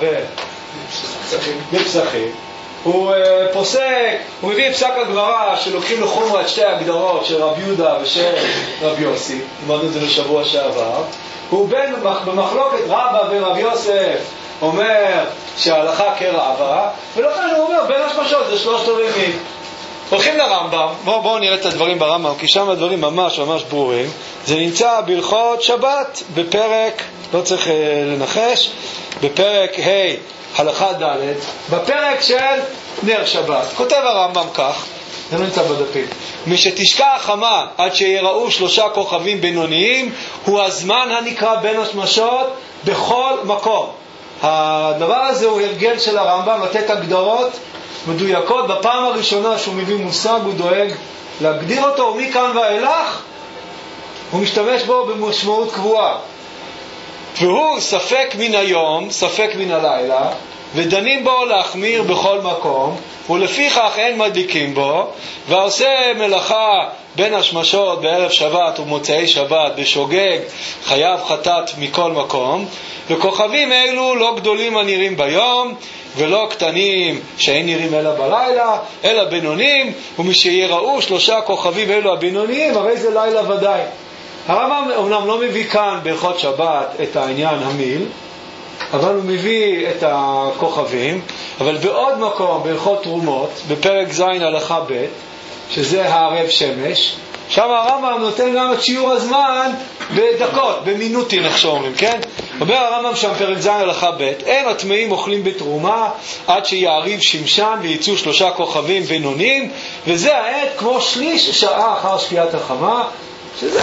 בפסחים. הוא פוסק, הוא מביא פסק הגמרא שלוקחים לחומרה את שתי הגדרות של רב יהודה ושל רב יוסי, אמרנו את זה לשבוע שעבר. הוא במחלוקת רבא ורב יוסף אומר שההלכה כרבא, ולכן הוא אומר בין השמשות זה 3/4 מיל. הולכים לרמב"ם, בואו נראה את הדברים ברמב"ם, כי שם הדברים ממש ברורים. זה נמצא בהלכות שבת בפרק, לא צריך לנחש, בפרק ה' הלכה ד', בפרק של נר שבת. כותב הרמב"ם כך, זה לא נמצא בדפים: משתשקע החמה עד שיראו 3 כוכבים בינוניים, הוא הזמן הנקרא בין השמשות בכל מקום. הדבר הזה הוא הרגל של הרמב"ם לתת הגדרות מדויקות. בפעם הראשונה שהוא מביא מושג הוא דואג להגדיר אותו, ומכאן ואילך הוא משתמש בו במשמעות קבועה. והוא ספק מן היום, ספק מן הלילה, ודנים בו להחמיר בכל מקום, ולפיכך אין מדליקים בו, והעושה מלאכה בין השמשות בערב שבת ומוצאי שבת בשוגג חייב חטאת מכל מקום. וכוכבים אלו לא גדולים הנראים ביום, ולא קטנים שאין נראים אלא בלילה, אלא בינונים, ומשיראו 3 כוכבים אלו הבינוניים, הרי זה לילה ודאי. הרמב"ם אומנם לא מביא כאן בהלכות שבת את העניין המיל, אבל הוא מביא את הכוכבים. אבל בעוד מקום בהלכות תרומות, בפרק ז' הלכה ב', שזה הערב שמש, שם הרמב"ם נותן גם את שיעור הזמן בדקות, במינוטים, איך שאומרים, כן? אומר הרמב"ם שם פרק ז' הלכה ב', אין הטמאים אוכלים בתרומה עד שיעריב שמשן ויצאו 3 כוכבים בינוניים, וזה העת כמו שליש שעה אחר שקיעת החמה, שזה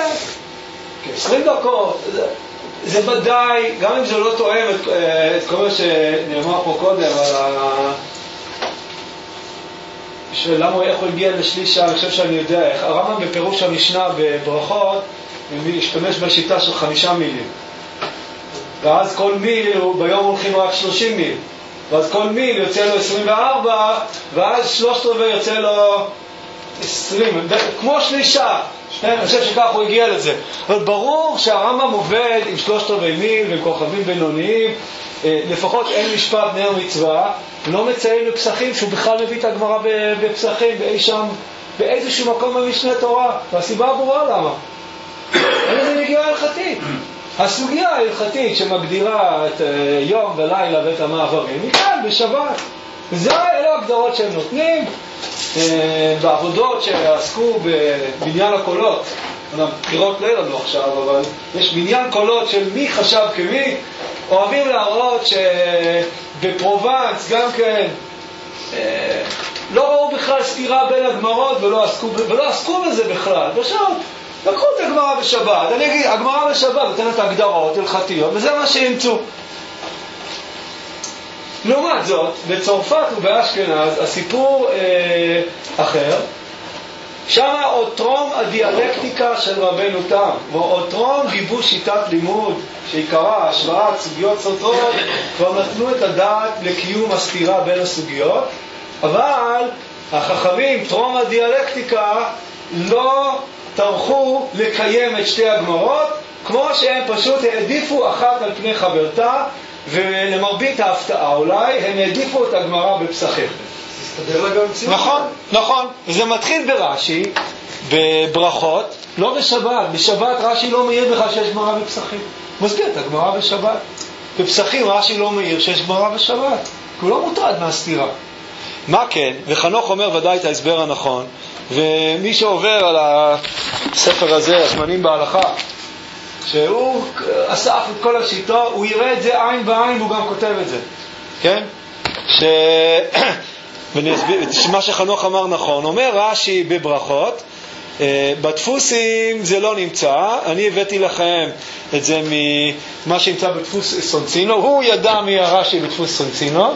כ-20 דקות. זה ודאי, גם אם זה לא תואם את כל מה שנאמר פה קודם על למה, איך הוא הגיע לשליש שעה, אני חושב שאני יודע איך. הרמב"ם בפירוש המשנה בברכות משתמש בשיטה של 5 מילים, ואז כל מיל ביום הולכים רק 30 מיל, ואז כל מיל יוצא לו 24, ואז 3/4 יוצא לו 20, כמו שליש שעה. אני חושב שכך הוא הגיע לזה. אבל ברור שהרמב"ם עובד עם 3/4 מיל ועם כוכבים בינוניים. לפחות אין משפט נר מצווה, לא מציין בפסחים שהוא בכלל מביא את הגמרא בפסחים באי שם באיזשהו מקום במשנה תורה, והסיבה ברורה למה. אין לזה נגיעה הלכתית. הסוגיה ההלכתית שמגדירה את יום ולילה ואת המעברים היא כאן בשבת. אלה הגדרות שהם נותנים בעבודות שעסקו בבניין הקולות. בחירות לא לנו עכשיו, אבל יש בניין קולות של מי חשב כמי. אוהבים להראות שבפרובנס גם כן לא ראו בכלל סתירה בין הגמרות ולא עסקו בזה בכלל. פשוט לקחו את הגמרא בשבת. אני אגיד, הגמרא בשבת נותנת הגדרות הלכתיות, וזה מה שאימצו. לעומת זאת, בצרפת ובאשכנז הסיפור אחר, שם אותרום הדיאלקטיקה של רבנו תם, ואותרום גיבוש שיטת לימוד שעיקרה השוואת סוגיות סותרות, כבר נתנו את הדעת לקיום הסתירה בין הסוגיות, אבל החכמים, טרום הדיאלקטיקה, לא טרחו לקיים את שתי הגמרות, כמו שהם פשוט העדיפו אחת על פני חברתה, ולמרבית ההפתעה אולי, הם העדיפו את הגמרא בפסחים. נכון, נכון. וזה מתחיל ברש"י, בברכות, לא בשבת. בשבת רש"י לא מעיר בכלל שיש גמרא בפסחים. מסביר את הגמרא בשבת. בפסחים רש"י לא מעיר שיש גמרא בשבת. הוא לא מוטרד מהסתירה. מה כן? וחנוך אומר ודאי את ההסבר הנכון, ומי שעובר על הספר הזה, הזמנים בהלכה, שהוא אסף את כל השיטה, הוא יראה את זה עין בעין, והוא גם כותב את זה. כן? מה שחנוך אמר נכון, אומר רש"י בברכות, בדפוסים זה לא נמצא, אני הבאתי לכם את זה ממה שנמצא בדפוס סונצינו, הוא ידע מהרש"י בדפוס סונצינו.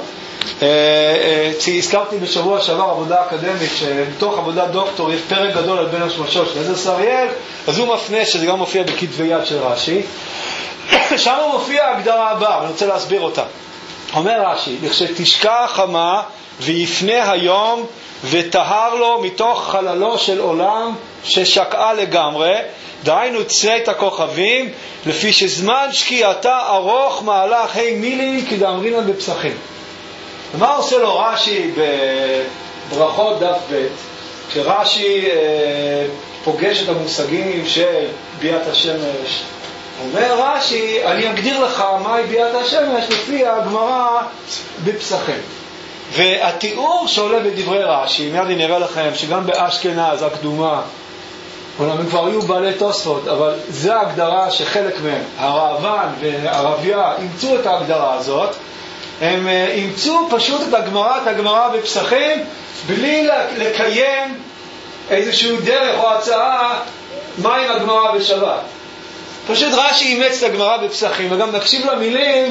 הזכרתי בשבוע שעבר עבודה אקדמית, שבתוך עבודת דוקטור יש פרק גדול על בין השמשות של עזר סריאל, אז הוא מפנה שזה גם מופיע בכתבי יד של רש"י. שם הוא מופיע ההגדרה הבאה, ואני רוצה להסביר אותה. אומר רש"י, לכשתשקע חמה ויפנה היום וטהר לו מתוך חללו של עולם ששקעה לגמרי, דהיינו צאת הכוכבים, לפי שזמן שקיעתה ארוך מהלך ה' מילין כדאמרינן בפסחים. ומה עושה לו רש"י בברכות דף ב'? כשרש"י פוגש את המושגים של ביאת השמש, אומר רש"י, אני אגדיר לך מהי ביאת השמש לפי הגמרא בפסחים. והתיאור שעולה בדברי רש"י, מיד אני נראה לכם שגם באשכנז הקדומה, אולם הם כבר היו בעלי תוספות, אבל זו ההגדרה שחלק מהם, הרעב"ן והרביה, אימצו את ההגדרה הזאת. הם אימצו פשוט את הגמרא בפסחים, בלי לקיים איזשהו דרך או הצעה מה עם הגמרא בשבת. פשוט רש"י אימץ את הגמרא בפסחים, וגם נקשיב למילים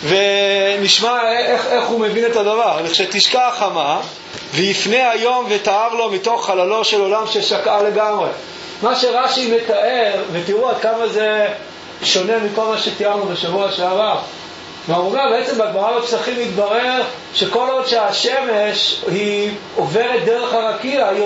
ונשמע איך הוא מבין את הדבר. כשתשקע חמה ויפנה היום וטהר לו מתוך חללו של עולם ששקעה לגמרי. מה שרש"י מתאר, ותראו עד כמה זה שונה מכל מה שתיארנו בשבוע שעבר. מהרוגה בעצם בגמרא בפסחים מתברר שכל עוד שהשמש היא עוברת דרך הרקיע, היא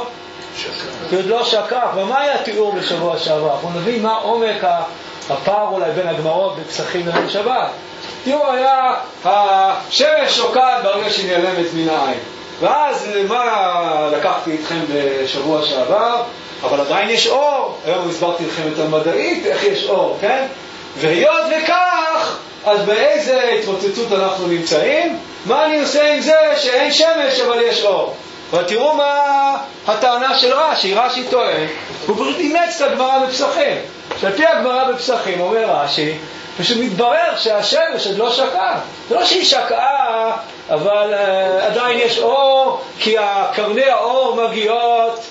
עוד לא שקעה. ומה היה התיאור בשבוע שעבר? אנחנו נבין מה עומק הפער אולי בין הגמרות בפסחים לבין שבת. תיאור היה, השמש שוקעת ברגע שהיא נעלמת מן העין. ואז מה לקחתי איתכם בשבוע שעבר? אבל עדיין יש אור. היום הסברתי לכם את המדעית, איך יש אור, כן? והיות וכך, אז באיזה התרוצצות אנחנו נמצאים? מה אני עושה עם זה שאין שמש אבל יש אור? ותראו מה הטענה של רש"י. רש"י טוען, הוא פשוט אימץ את הגמרא בפסחים. שעל פי הגמרא בפסחים, אומר רש"י, פשוט מתברר שהשמש עוד לא שקעה. זה לא שהיא שקעה, אבל עדיין יש אור, כי קרני האור מגיעות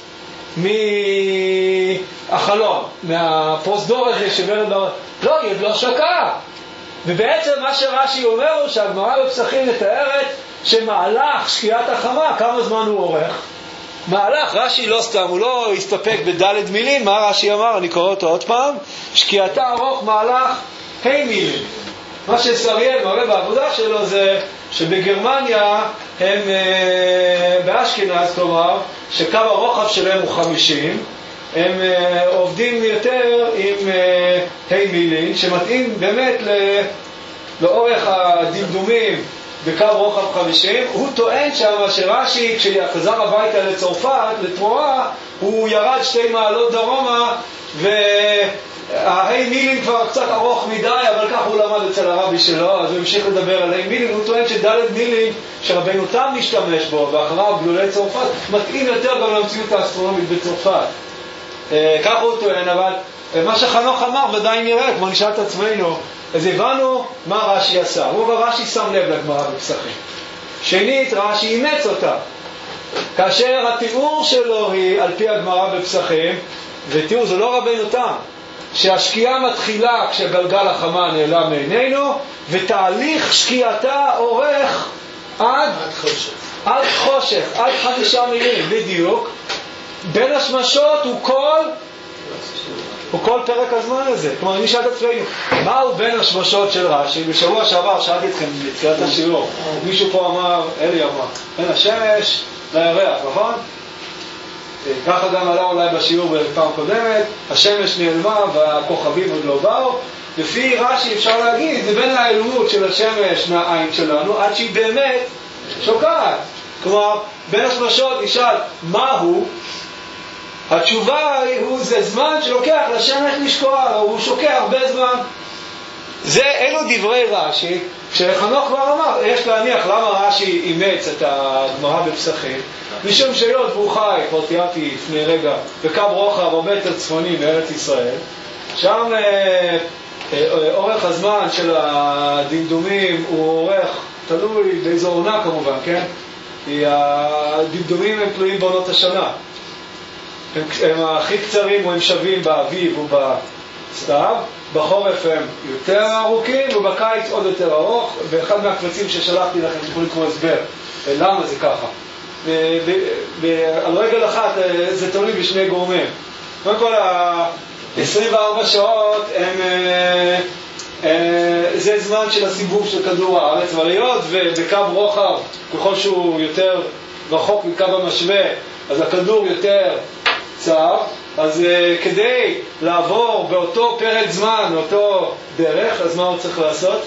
מהחלום, מהפרוזדור הזה שברד בר... לא, היא עוד לא שקעה. ובעצם מה שרש"י אומר הוא שהגמרא בפסחים מתארת שמהלך שקיעת החמה, כמה זמן הוא אורך? מהלך, רש"י לא סתם, הוא לא הסתפק בדלת מילים. מה רש"י אמר? אני קורא אותו עוד פעם. שקיעתה ארוך מהלך ה' מילים. מה שסריאל מראה בעבודה שלו זה שבגרמניה הם באשכנז, כלומר שקו הרוחב שלהם הוא 50, הם עובדים יותר עם ה' מילין שמתאים באמת לאורך הדמדומים בקו רוחב 50. הוא טוען שרש"י כשחזר הביתה לצרפת, לתרועה, הוא ירד 2 מעלות דרומה, והה' מילין כבר קצת ארוך מדי, אבל כך הוא למד אצל הרבי שלו, אז הוא המשיך לדבר על ה' מילין. הוא טוען שדלת מילין שרבנו תם משתמש בו, ואחריו גלולי צרפת, מתאים יותר גם למציאות האסטרונומית בצרפת. כך הוא טוען, אבל מה שחנוך אמר ודאי נראה, כמו נשאל את עצמנו, אז הבנו מה רש"י עשה. רוב הרש"י שם לב לגמרא בפסחים. שנית, רש"י אימץ אותה. כאשר התיאור שלו היא על פי הגמרא בפסחים, ותיאור זה לא רבנו תם, שהשקיעה מתחילה כשגלגל החמה נעלם מעינינו, ותהליך שקיעתה אורך עד חושך, עד 5 מילים בדיוק. בין השמשות הוא כל פרק הזמן הזה. כלומר, אני שאלת עצמנו, מהו בין השמשות של רש"י? בשבוע שעבר שאלתי אתכם בתחילת השיעור, מישהו פה אמר, אלי אמר, בין השמש לירח, נכון? ככה גם עלה אולי בשיעור בפעם קודמת, השמש נעלמה והכוכבים עוד לא באו. לפי רש"י אפשר להגיד, זה בין ההיעלמות של השמש מהעין שלנו עד שהיא באמת שוקעת. כלומר, בין השמשות נשאל מהו? התשובה זה זמן שלוקח לשמש לשקוע, הוא שוקע הרבה זמן. אלו דברי רש"י, שחנוך כבר אמר, יש להניח למה רש"י אימץ את הגמרא בפסחים, משום שהיות והוא חי, כבר תיארתי לפני רגע, בקו רוחב הרבה יותר צפוני מארץ ישראל, שם אורך הזמן של הדמדומים הוא אורך, תלוי באיזו עונה כמובן, כן? כי הדמדומים הם תלויים בעונות השנה. הם הכי קצרים או הם שווים באביב ובסתיו, בחורף הם יותר ארוכים ובקיץ עוד יותר ארוך. באחד מהקבצים ששלחתי לכם תוכלו לקרוא הסבר למה זה ככה. על רגל אחת זה תלוי בשני גורמים. קודם כל 24 שעות זה זמן של הסיבוב של כדור הארץ, והיות ובקו רוחב ככל שהוא יותר רחוק מקו המשווה אז הכדור יותר צר, אז כדי לעבור באותו פרק זמן, אותו דרך, אז מה הוא צריך לעשות?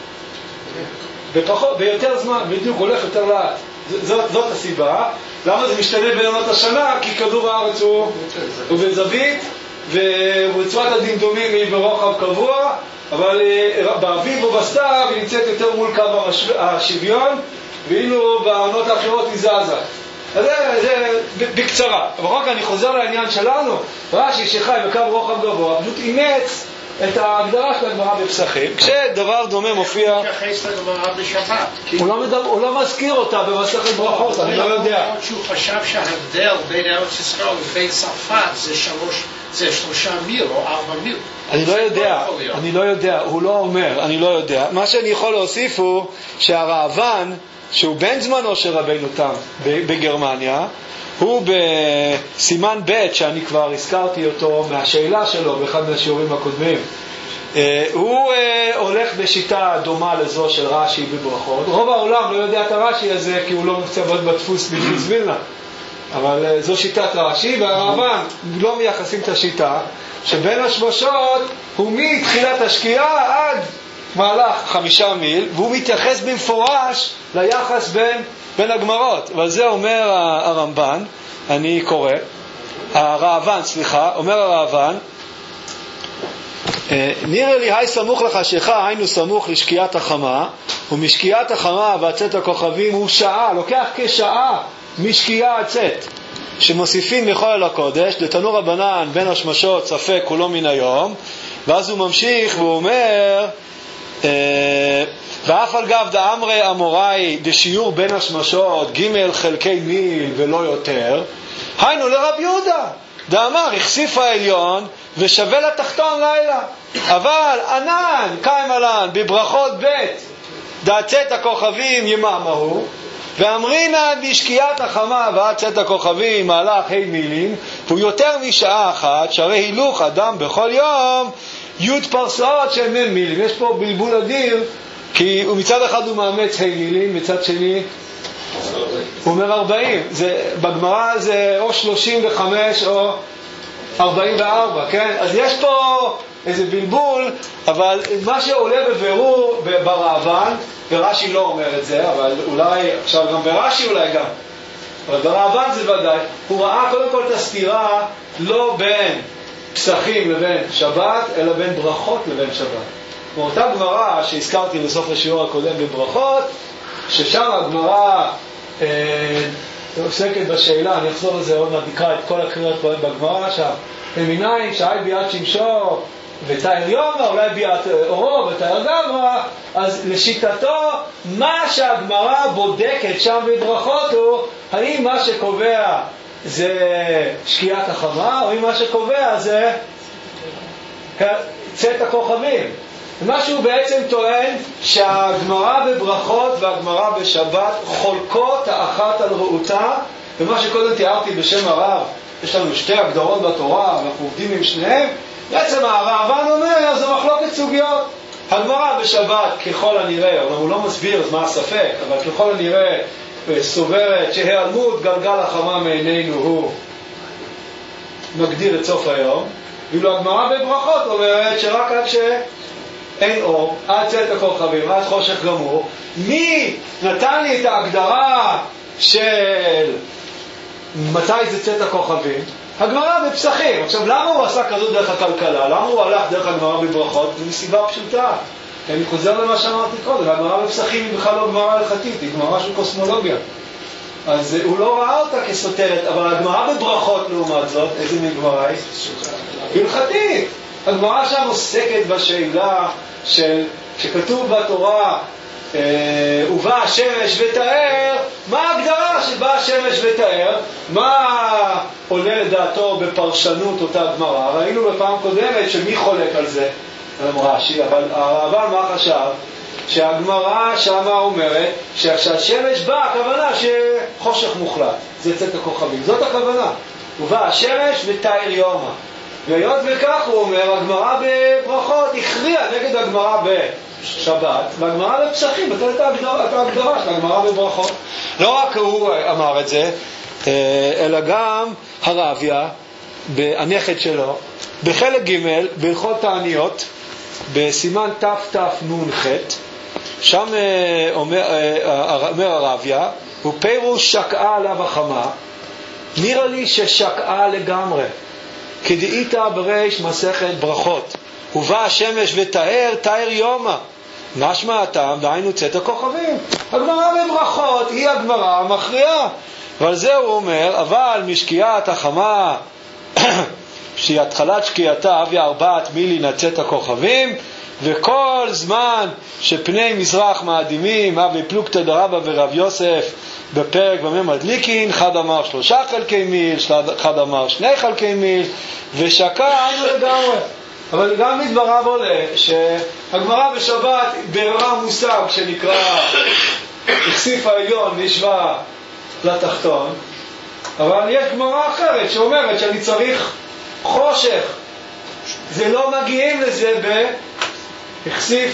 ביותר זמן, בדיוק הולך יותר לאט. זאת הסיבה. למה זה משתנה בין עונות השנה? כי כדור הארץ הוא בזווית, ורצועת הדמדומים היא ברוחב קבוע, אבל באביב ובסתיו היא נמצאת יותר מול קו השוויון, ואילו בעונות האחרות היא זזה. אז זה בקצרה. אבל רק אני חוזר לעניין שלנו, רש"י שחי בקו רוחב גבוה, פשוט אימץ את ההגדרה של הגמרא בפסחים, כשדבר דומה מופיע... הוא מתייחס לגמרא בשבת. הוא לא מזכיר אותה במסכת ברכות, אני לא יודע. שהוא חשב שההבדל בין ארץ ישראל ובין צרפת זה 3 מיל או 4 מיל. אני לא יודע, הוא לא אומר, אני לא יודע. מה שאני יכול להוסיף הוא שהרעב"ן, שהוא בן זמנו של רבינו תם בגרמניה, הוא בסימן ב' שאני כבר הזכרתי אותו מהשאלה שלו באחד מהשיעורים הקודמים, הוא הולך בשיטה דומה לזו של רש"י בברכות. רוב העולם לא יודע את הרש"י הזה כי הוא לא נמצא בדפוס בדפוס וילנה, אבל זו שיטת רש"י, והרעב"ן לא מייחסים את השיטה שבין השמשות הוא מתחילת השקיעה עד מהלך 5 מיל, והוא מתייחס במפורש ליחס בין הגמרות. אבל זה אומר הרמב"ן, אני קורא, הרעב"ן, אומר הרעב"ן, נראה לי היי סמוך לחשיכה, היינו סמוך לשקיעת החמה, ומשקיעת החמה ועד צאת הכוכבים הוא שעה, לוקח כשעה משקיעה עד צאת, שמוסיפים מחול הקודש, דתנו רבנן בין השמשות ספק כולו מן היום. ואז הוא ממשיך והוא אומר, ואף על גב דאמרי אמוראי דשיעור בין השמשות ג' חלקי מיל ולא יותר, היינו לרב יהודה דאמר הכסיף העליון ושווה לתחתון לילה, אבל ענן קיים עלן בברכות ב' דצאת הכוכבים ימאמהו, ואמרינן בשקיעת החמה ועד צאת הכוכבים מהלך ה' מילים, הוא יותר משעה אחת, שהרי הילוך אדם בכל יום י' פרסאות של מ' מילים. יש פה בלבול אדיר, כי מצד אחד הוא מאמץ ה' מילים, מצד שני הוא אומר 40. בגמרא זה או 35 או 44, כן? אז יש פה איזה בלבול, אבל מה שעולה בבירור ברעב"ן, ברש"י לא אומר את זה, אבל אולי, עכשיו גם ברש"י אולי גם, אבל ברעב"ן זה ודאי, הוא ראה קודם כל את הסתירה לא בין פסחים לבין שבת, אלא בין ברכות לבין שבת. מאותה גמרא שהזכרתי בסוף השיעור הקודם בברכות, ששם הגמרא עוסקת בשאלה, אני אחזור לזה עוד מעט, נקרא את כל הקריאות בגמרא שם, למיניים שהי ביאת שמשו ותאר יומא, אולי ביאת אורו ותאר גברא, אז לשיטתו מה שהגמרא בודקת שם בברכות הוא האם מה שקובע זה שקיעת החמה, או אם מה שקובע זה צאת הכוכבים. מה שהוא בעצם טוען שהגמרא בברכות והגמרא בשבת חולקות האחת על רעותה, ומה שקודם תיארתי בשם הרב יש לנו שתי הגדרות בתורה, אנחנו עובדים עם שניהם, בעצם הרעב"ן אומר, זה מחלוקת סוגיות. הגמרא בשבת ככל הנראה, הוא לא מסביר מה הספק, אבל ככל הנראה סוברת שהיעלמות גלגל החמה מעינינו הוא מגדיר את סוף היום, ואילו הגמרא בברכות אומרת שרק עד שאין אור, עד צאת הכוכבים, עד חושך גמור. מי נתן לי את ההגדרה של מתי זה צאת הכוכבים? הגמרא בפסחים. עכשיו, למה הוא עשה כזאת דרך הכלכלה? למה הוא הלך דרך הגמרא בברכות? זה מסיבה פשוטה. אני חוזר למה שאמרתי קודם, הגמרא בפסחים היא בכלל לא גמרא הלכתית, היא גמרא של קוסמולוגיה. אז הוא לא ראה אותה כסותרת, אבל הגמרא בברכות לעומת זאת, איזה מגמרא היא? הלכתית. הגמרא שם עוסקת בשאלה שכתוב בתורה, ובא השמש ותאר, מה ההגדרה שבא השמש ותאר? מה עולה לדעתו בפרשנות אותה גמרא? ראינו בפעם קודמת שמי חולק על זה? רש"י, אבל הרעב"ן מה חשב? שהגמרא שמה אומרת שכשהשמש בא, הכוונה שחושך מוחלט, זה צאת הכוכבים, זאת הכוונה. ובא השמש ותאר יומה, והיות וכך הוא אומר, הגמרא בברכות הכריעה נגד הגמרא בשבת, והגמרא בפסחים נתן את ההגדרה של הגמרא בברכות. לא רק הוא אמר את זה, אלא גם הרביה, הנכד שלו, בחלק ג' בהלכות תעניות, בסימן תתנ"ח, שם אומר הרביה, הוא פירוש שקעה עליו החמה, נראה לי ששקעה לגמרי, כדאיתא בריש מסכת ברכות, ובא השמש ותאר, תאר יומה, משמע הטעם, דהיינו צאת הכוכבים. הגמרא בברכות היא הגמרא המכריעה, ועל זה הוא אומר, אבל משקיעת החמה שהיא התחלת שקיעתה אביה 4 מילי נצאת הכוכבים, וכל זמן שפני מזרח מאדימים, אבי פלוגתא דרבא ורב יוסף בפרק במדליקין, אחד אמר 3 חלקי מיל, אחד אמר 2 חלקי מיל, ושקענו לגמרי. אבל גם מדבריו עולה שהגמרא בשבת בררה מושג שנקרא הכסיף העליון והשווה לתחתון, אבל יש גמרא אחרת שאומרת שאני צריך חושך, זה לא מגיעים לזה בהכסיף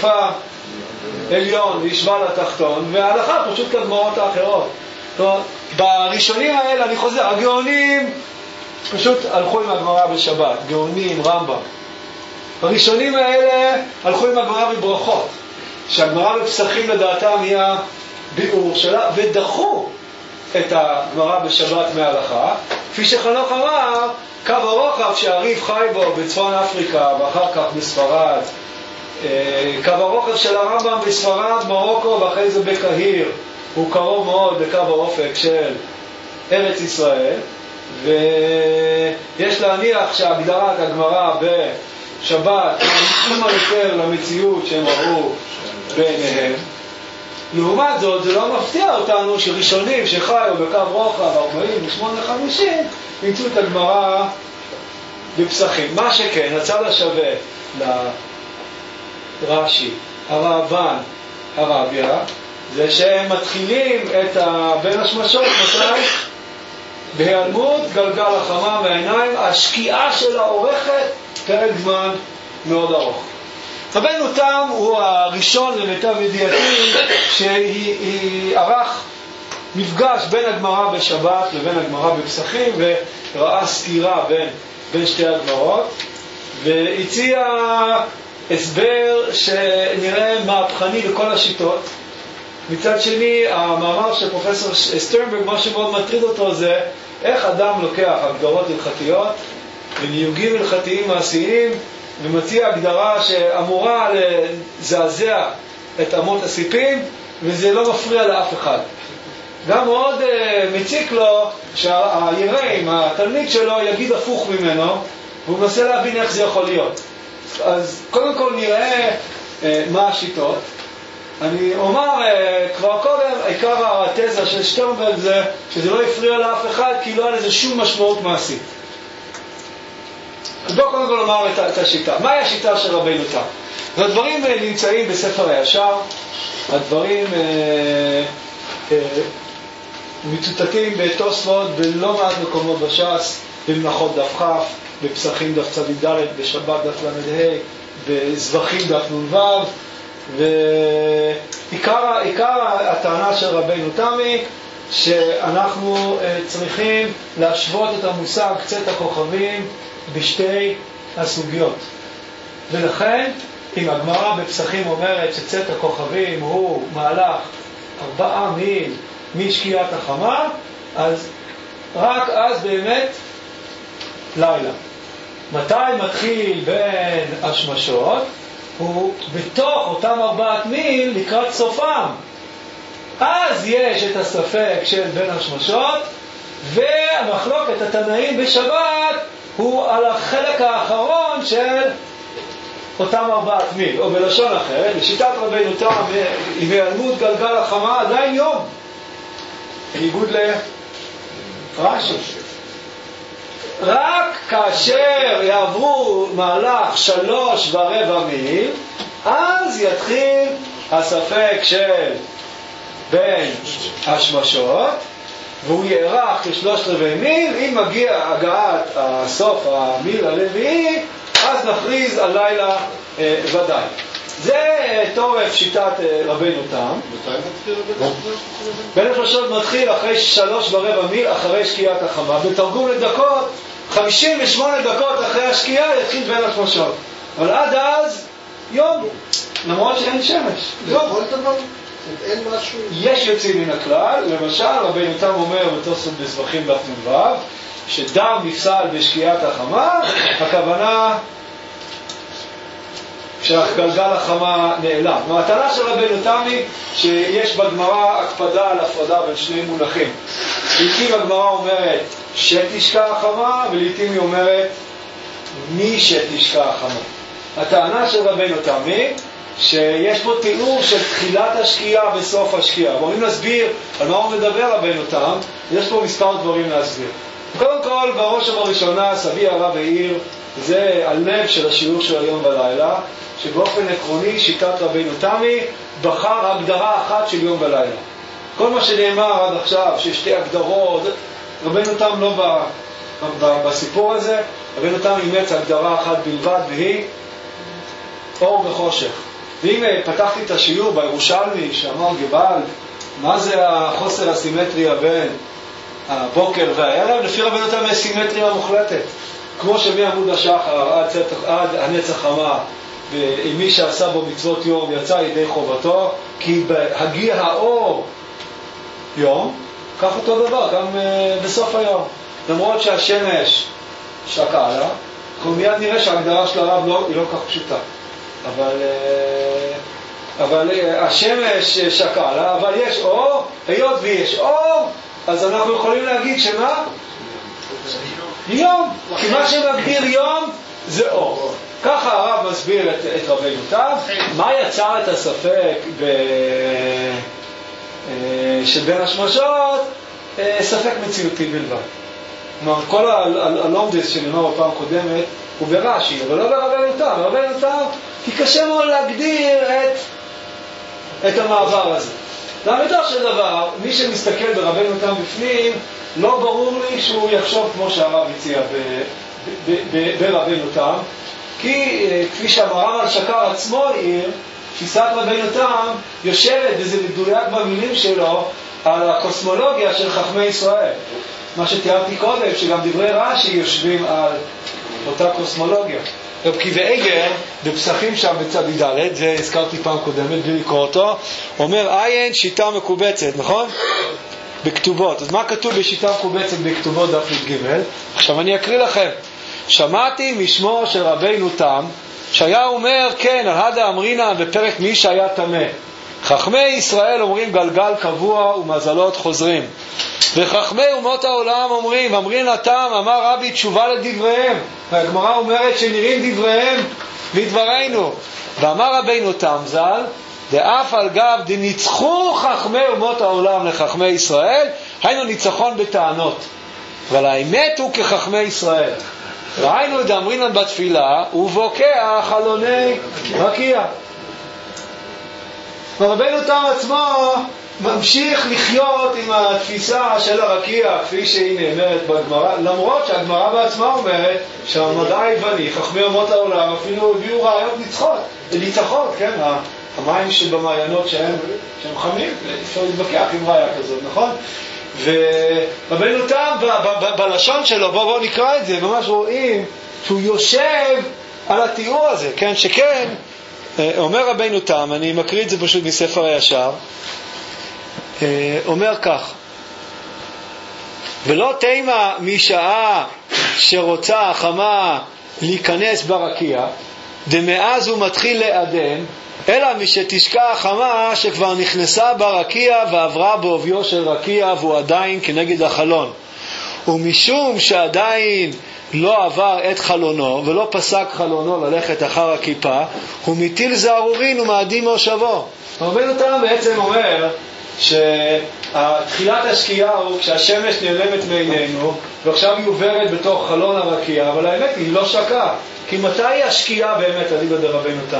העליון והשווה לתחתון, וההלכה פשוט כגמרות האחרות. בראשונים האלה, אני חוזר, הגאונים פשוט הלכו עם הגמרא בשבת, גאונים, רמב"ם. הראשונים האלה הלכו עם הגמרא בברכות, שהגמרא בפסחים לדעתם היא הביאור שלה, ודחו את הגמרא בשבת מההלכה, כפי שחנוך אמר, קו הרוחב שהריף חי בו בצפון אפריקה ואחר כך בספרד, קו הרוחב של הרמב"ם בספרד, מרוקו ואחרי זה בקהיר, הוא קרוב מאוד לקו האופק של ארץ ישראל, ויש להניח שהגדרת הגמרא בשבת נתחילה יותר למציאות שהם ראו בעיניהם. לעומת זאת, זה לא מפתיע אותנו שראשונים שחיו בקו רוחב 48-50 ימצאו את הגמרא בפסחים. מה שכן, הצד השווה לרש"י, הרעב"ן, הרביה, זה שהם מתחילים את בין השמשות, מתי? בהיעלמות גלגל החמה מהעיניים, השקיעה שלה עורכת פרק זמן מאוד ארוך. רבנו תם הוא הראשון למיטב ידיעתי שערך מפגש בין הגמרא בשבת לבין הגמרא בפסחים, וראה סתירה בין שתי הגמרות, והציע הסבר שנראה מהפכני לכל השיטות. מצד שני, המאמר של פרופסור סטרנברג, מה שמאוד מטריד אותו זה איך אדם לוקח הגדרות הלכתיות וניוגים הלכתיים מעשיים ומציע הגדרה שאמורה לזעזע את אמות הסיפים, וזה לא מפריע לאף אחד. גם מאוד מציק לו שהיראים, התלמיד שלו, יגיד הפוך ממנו, והוא מנסה להבין איך זה יכול להיות. אז קודם כל נראה מה השיטות. אני אומר כבר קודם, עיקר התזה של שטרנברג זה שזה לא הפריע לאף אחד, כי לא היה לזה שום משמעות מעשית. בואו קודם כל לומר את השיטה. מהי השיטה של רבינו תם? הדברים נמצאים בספר הישר, הדברים מצוטטים בתוספות בלא מעט מקומות בש"ס, במנחות דף כ', בפסחים דף צ"ד, בשבת דף ל"ה, בזבחים דף נ"ו, ועיקר הטענה של רבינו תמי שאנחנו צריכים להשוות את המושג קצת הכוכבים בשתי הסוגיות. ולכן אם הגמרא בפסחים אומרת שקצת הכוכבים הוא מהלך 4 מיל משקיעת החמה, אז רק אז באמת לילה. מתי מתחיל בין השמשות? הוא בתוך אותם 4 מיל לקראת סופם. אז יש את הספק של בין השמשות, והמחלוקת התנאים בשבת הוא על החלק האחרון של אותם 4 מיל. או בלשון אחרת, לשיטת רבינו תם, עם היעלמות גלגל החמה עדיין יום, בניגוד לרש"י. רק כאשר יעברו מהלך 3.25 מיל, אז יתחיל הספק של בין השמשות, והוא יארך כ3/4 מיל. אם מגיע הגעת הסוף המיל הרביעי, אז נכריז על לילה ודאי. זה תורף שיטת רבינו תם. מתי מתחיל בין השמשות מתחיל אחרי 3.25 מיל, אחרי שקיעת החמה. בתרגום לדקות, 58 דקות אחרי השקיעה יתחיל בין השמשות. אבל עד אז יום, למרות שאין שמש. בכל דבר? אין משהו? יש יוצאים מן הכלל. למשל רבינו תם אומר בתוספות בזבחים דף נ"ו שדם נפסל בשקיעת החמה, הכוונה שהגלגל החמה נעלם. והטענה של רבינו תם היא שיש בגמרא הקפדה על הפרדה בין שני מונחים. לעתים הגמרא אומרת שתשקע החמה, ולעתים היא אומרת מי שתשקע החמה. הטענה של רבינו תם היא שיש פה תיאור של תחילת השקיעה וסוף השקיעה. בואו נסביר על מה הוא מדבר רבינו תם. יש פה מספר דברים להסביר. קודם כל, בראש ובראשונה, סבי הרב העיר, זה הלב של השיעור של היום ולילה, שבאופן עקרוני שיטת רבינו תמי בחר הגדרה אחת של יום ולילה. כל מה שנאמר עד עכשיו, שיש 2 הגדרות, רבינו תם לא בסיפור הזה. רבינו תם אימץ הגדרה אחת בלבד, והיא אור וחושך. ואם פתחתי את השיעור בירושלמי שאמר גבל, מה זה החוסר הסימטריה בין הבוקר והערב? לפי רבינו תם יש סימטריה מוחלטת. כמו שמעמוד השחר עד הנץ החמה, עם מי שעשה בו מצוות יום יצא ידי חובתו, כי בהגיע האור יום, כך אותו דבר גם בסוף היום. למרות שהשמש שקעה, אנחנו מיד נראה שההגדרה של הרב היא לא כך פשוטה. אבל השמש שקעה, אבל יש אור, היות ויש אור, אז אנחנו יכולים להגיד שמה? יום. כי מה שמגדיר יום זה אור. ככה הרב מסביר את רבינו תם. מה יצר את הספק שבין השמשות? ספק מציאותי בלבד. כלומר, כל הלומדס שנאמר בפעם קודמת הוא ברש"י, אבל לא ברבינו תם. רבינו תם, כי קשה מאוד להגדיר את המעבר הזה. לאמיתו של דבר, מי שמסתכל ברבינו תם בפנים, לא ברור לי שהוא יחשוב כמו שהרב הציע ברבינו תם, כי כפי שהמר"ם על שקר עצמו העיר, תפיסת רבינו תם יושבת, וזה מדויק במילים שלו, על הקוסמולוגיה של חכמי ישראל. מה שתיארתי קודם, שגם דברי רש"י יושבים על אותה קוסמולוגיה. רב קיבי איגר, בפסחים שם בצד ד', זה הזכרתי פעם קודמת בלי לקרוא אותו, אומר עין שיטה מקובצת, נכון? בכתובות. אז מה כתוב בשיטה מקובצת בכתובות דף י"ג? עכשיו אני אקריא לכם. שמעתי משמו של רבינו תם שהיה אומר כן על הדה אמרינה בפרק מי שהיה טמא. חכמי ישראל אומרים גלגל קבוע ומזלות חוזרים, וחכמי אומות העולם אומרים אמרינה תם אמר רבי תשובה לדבריהם. והגמרא אומרת שנראים דבריהם מדברנו. ואמר רבינו תם ז"ל דאף על גב דניצחו חכמי אומות העולם לחכמי ישראל, היינו ניצחון בטענות, אבל האמת הוא כחכמי ישראל. ראינו את אמרינן בתפילה ובוקע חלוני רקיע. רבינו תם עצמו ממשיך לחיות עם התפיסה של הרקיע כפי שהיא נאמרת בגמרא, למרות שהגמרא בעצמה אומרת שהמדע היווני, חכמי אומות העולם, אפילו הביאו ראיות ניצחות, כן? המים שבמעיינות שהם חמים, אפשר להתווכח עם ראיה כזאת, נכון? ורבנו תם בלשון שלו, בואו נקרא את זה, ממש רואים שהוא יושב על התיאור הזה, כן? שכן, אומר רבנו תם, אני מקריא את זה פשוט מספר הישר, אומר כך: ולא תימה משעה שרוצה החמה להיכנס ברקיע, דמאז הוא מתחיל לאדם, אלא משתשקע החמה שכבר נכנסה ברקיע ועברה בעוביו של רקיע והוא עדיין כנגד החלון, ומשום שעדיין לא עבר את חלונו ולא פסק חלונו ללכת אחר הכיפה, הוא מטיל זערורין ומאדים מושבו. רבנו תם בעצם אומר שתחילת השקיעה הוא כשהשמש נעלמת מעינינו ועכשיו היא עוברת בתוך חלון הרקיע, אבל האמת היא לא שקעה. כי מתי היא השקיעה באמת, אליבא דרבנו תם?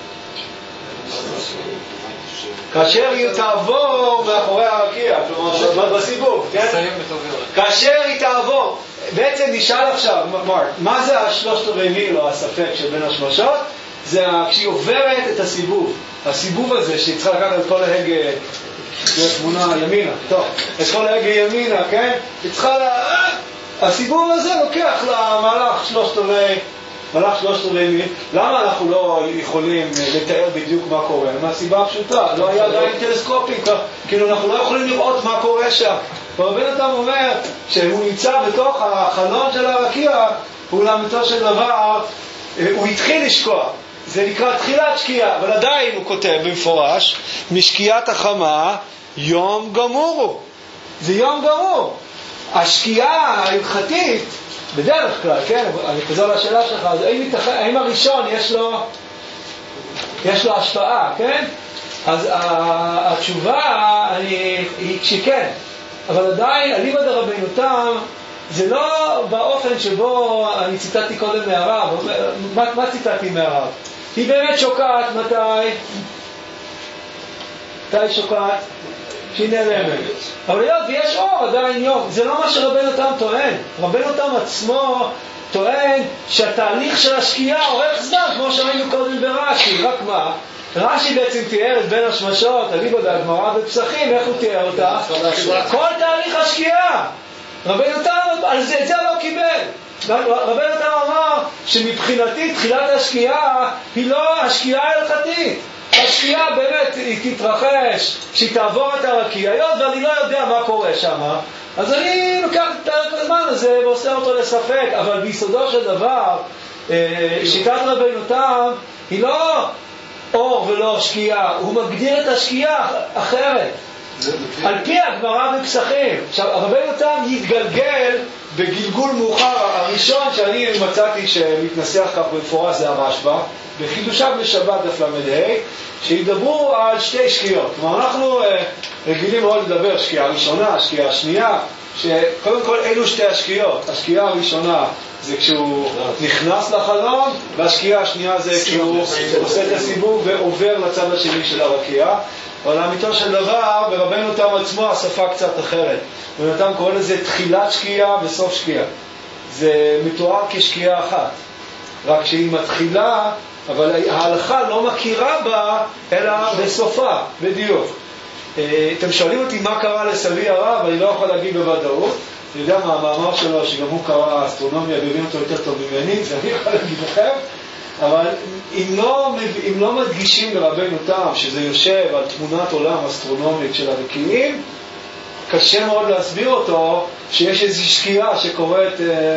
כאשר היא תעבור מאחורי הרקיע, כלומר בסיבוב, כן? כאשר היא תעבור, בעצם נשאל עכשיו, מרק, מה זה השלושת רבעי מיל או הספק של בין השלושות? זה כשהיא עוברת את הסיבוב, הסיבוב הזה שהיא צריכה לקחת את כל ההגה, זה תמונה ימינה, טוב, את כל ההגה ימינה, כן? היא צריכה הסיבוב הזה לוקח למהלך שלושת רבעי מיל. למה אנחנו לא יכולים לתאר בדיוק מה קורה? מהסיבה הפשוטה, לא היה עדיין טלסקופים, כאילו אנחנו לא יכולים לראות מה קורה שם. ורבנו תם אומר שהוא נמצא בתוך החלון של הרקיע, ולאמיתו של דבר הוא התחיל לשקוע. זה נקרא תחילת שקיעה, אבל עדיין הוא כותב במפורש, משקיעת החמה יום גמור הוא. זה יום גמור. השקיעה ההלכתית בדרך כלל, כן, אני חוזר לשאלה שלך, אז האם הראשון יש לו השפעה, כן? אז התשובה היא שכן, אבל עדיין אליבא דרבנו תם זה לא באופן שבו אני ציטטתי קודם מהרב. מה ציטטתי מהרב? היא באמת שוקעת מתי שוקעת? שהיא נעלמת. אבל היות ויש אור עדיין יום, זה לא מה שרבנו תם טוען. רבנו תם עצמו טוען שהתהליך של השקיעה אורך זמן, כמו שראינו קודם ברש"י. רק מה? רש"י בעצם תיאר את בין השמשות, אליבא דגמרא בפסחים, איך הוא תיאר אותה? כל תהליך השקיעה. רבנו תם על זה, את זה לא קיבל. רבנו תם אמר שמבחינתי תחילת השקיעה היא לא השקיעה ההלכתית. השקיעה באמת היא תתרחש, שהיא תעבור את הרקיע, היות ואני לא יודע מה קורה שם, אז אני לוקח את פרק הזמן הזה ועושה אותו לספק. אבל ביסודו של דבר שיטת רבנו תם היא לא אור ולא שקיעה, הוא מגדיר את השקיעה אחרת על פי הגמרא בפסחים. עכשיו רבנו תם יתגלגל בגלגול מאוחר. הראשון שאני מצאתי שמתנסח כך במפורש זה הרשב"א בחידושיו לשבת דף ל"ה, שידברו על שתי שקיעות. כלומר אנחנו רגילים מאוד לדבר שקיעה ראשונה, שקיעה שנייה, שקודם כל אלו שתי השקיעות. השקיעה הראשונה זה כשהוא נכנס לחלון, והשקיעה השנייה זה כשהוא עושה את הסיבוב ועובר לצד השני של הרקיע. אבל האמיתו של דבר, ברבנו תם עצמו השפה קצת אחרת. רבנו תם קורא לזה תחילת שקיעה וסוף שקיעה. זה מתואר כשקיעה אחת, רק שהיא מתחילה, אבל ההלכה לא מכירה בה אלא בסופה, בדיוק. אתם שואלים אותי מה קרה לסבי הרב, אני לא יכול להגיד בוודאות. אני יודע מה המאמר שלו, שגם הוא קרא אסטרונומיה, ויודעים אותו יותר טוב ממני, זה אני יכול להגיד לכם. אבל אם לא מדגישים לרבנו תם שזה יושב על תמונת עולם אסטרונומית של הרקיעים, קשה מאוד להסביר אותו שיש איזו שקיעה שקורית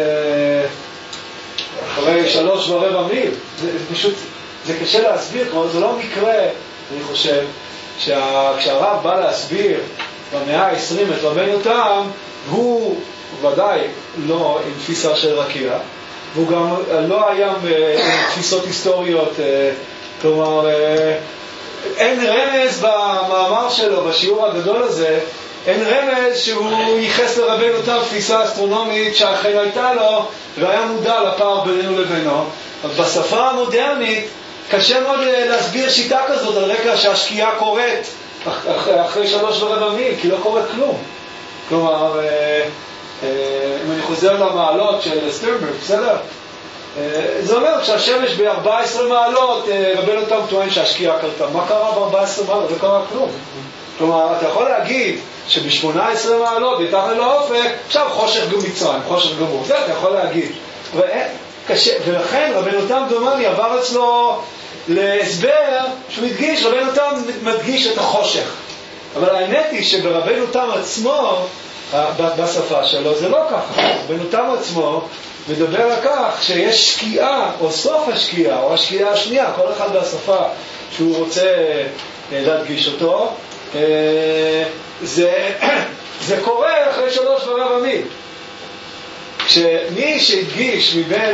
אחרי 3.25 מיל. זה קשה להסביר, זה לא מקרה. אני חושב כשהרב בא להסביר במאה ה-20 את רבנו תם, הוא ודאי לא עם תפיסה של רקיע, והוא גם לא היה עם תפיסות היסטוריות. כלומר אין רמז במאמר שלו בשיעור הגדול הזה, אין רמז שהוא ייחס לרבנו תם תפיסה אסטרונומית שאכן הייתה לו והיה מודע לפער בינינו לבינו. בשפה המודרנית קשה מאוד להסביר שיטה כזאת על רקע שהשקיעה קורית אחרי 3:15 מיל, כי לא קורה כלום. כלומר, אם אני חוזר למעלות של סטרנברג, בסדר? זה אומר שהשמש ב-14 מעלות, רבנו תם טוען שהשקיעה קרתה. מה קרה ב-14 מעלות? לא קרה כלום. כלומר, אתה יכול להגיד שב-18 מעלות, מתחת לאופק, עכשיו חושך מצרים, חושך גמור. זה אתה יכול להגיד. ולכן רבנו תם דומני עבר אצלו להסבר שהוא הדגיש, רבנו תם מדגיש את החושך. אבל האמת היא שברבנו תם עצמו, בשפה שלו, זה לא ככה. רבנו תם עצמו מדבר על כך שיש שקיעה, או סוף השקיעה, או השקיעה השנייה, כל אחד בשפה שהוא רוצה להדגיש אותו, זה קורה אחרי 3:15 מיל. כשמי שהדגיש מבין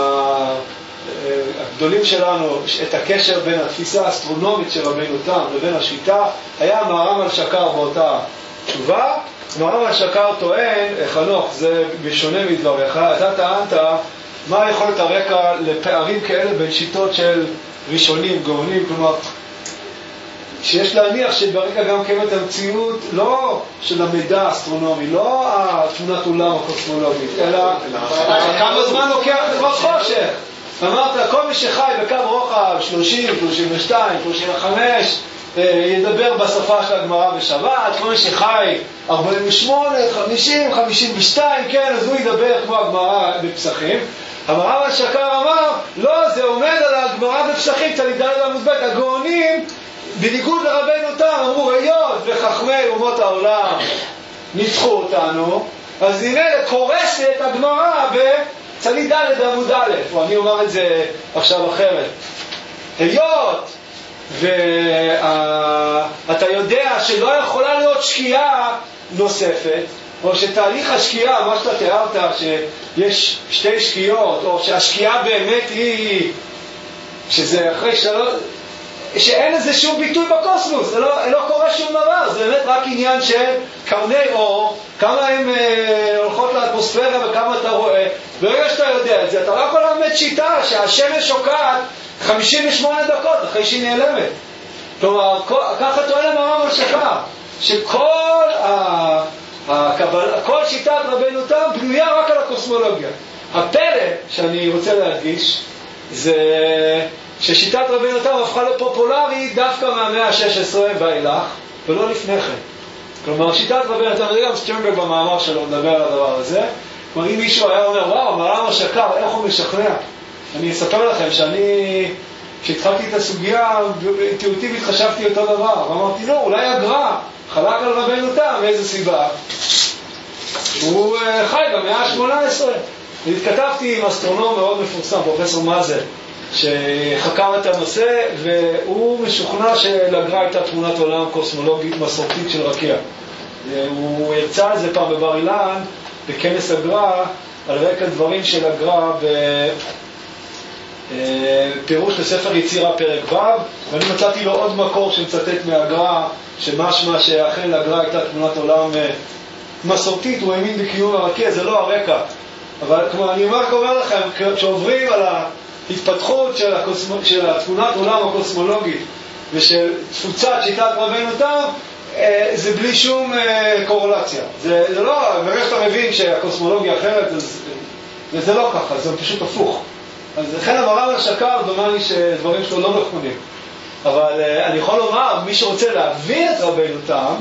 הגדולים שלנו את הקשר בין התפיסה האסטרונומית של רבנו תם לבין השיטה, היה מהר"ם אל-שקר באותה תשובה. מהר"ם אל-שקר טוען, חנוך, זה בשונה מדבריך, אתה טענת מה יכול להיות הרקע לפערים כאלה בין שיטות של ראשונים, גאונים, כלומר שיש להניח שברקע גם קיימת המציאות לא של המידע האסטרונומי, לא תמונת עולם הקוסמולוגית, אלא כמה זמן לוקח לראות חושך. אמרת, כל מי שחי בקו רוחב 30, 32, 35, ידבר בשפה של הגמרא בשבת, כל מי שחי 48, 50, 52, כן, אז הוא ידבר כמו הגמרא בפסחים. המהר"ם אל-שקר אמר, לא, זה עומד על הגמרא בפסחים, תלמידי עמוד ב', הגאונים, בניגוד לרבנו תם, אמרו, היות וחכמי אומות העולם ניצחו אותנו, אז הנה קורסת הגמרא בצליד ד' עמוד א', או אני אומר את זה עכשיו אחרת. היות ואתה יודע שלא יכולה להיות שקיעה נוספת, או שתהליך השקיעה, מה שאתה תיארת, שיש שתי שקיעות, או שהשקיעה באמת היא, שזה אחרי שאין איזה שום ביטוי בקוסמוס, לא קורה שום דבר, זה באמת רק עניין של קרני אור, כמה הן הולכות לאטמוספירה וכמה אתה רואה. ברגע שאתה יודע את זה, אתה רק ללמד שיטה שהשמש שוקעת 58 דקות אחרי שהיא נעלמת. כלומר, ככה טוען המהר"ם אל-שקר, שכל כל שיטת רבנו תם בנויה רק על הקוסמולוגיה. הפלא שאני רוצה להדגיש זה ששיטת רבנו תם הפכה לפופולרית דווקא מהמאה ה-16 ואילך, ולא לפני כן. כלומר, שיטת רבנו תם, זה גם סטרנברג במאמר שלו מדבר על הדבר הזה. כלומר, אם מישהו היה אומר, וואו, המהר"ם אל-שקר, איך הוא משכנע? אני אספר לכם שאני, כשהתחלתי את הסוגיה, אינטואיטיבית חשבתי אותו דבר, ואמרתי, לא, אולי הגר"א חלק על רבנו תם, מאיזה סיבה? הוא חי במאה ה-18. התכתבתי עם אסטרונום מאוד מפורסם, פרופסור מאזל, שחקר את הנושא, והוא משוכנע שלגר"א הייתה תמונת עולם קוסמולוגית מסורתית של רקיע. הוא הרצה על זה פעם בבר אילן, בכנס הגר"א, על רקע דברים של הגר"א פירוש לספר יצירה פרק ו', ואני מצאתי לו עוד מקור שמצטט מהגר"א, שמשמע שאכן לגר"א הייתה תמונת עולם מסורתית, הוא האמין בקיום הרקיע, זה לא הרקע. אבל כמו אני אומר לכם, כשעוברים על ההתפתחות של התמונת עולם הקוסמולוגית ושל תפוצת שיטת רבנו תם, זה בלי שום קורולציה. זה לא, ברגע שאתה מבין שהקוסמולוגיה אחרת, זה לא ככה, זה פשוט הפוך. אז לכן המהר"ם אל-שקר דומני שדברים שלו לא נכונים. אבל אני יכול לומר, מי שרוצה להבין את רבנו תם,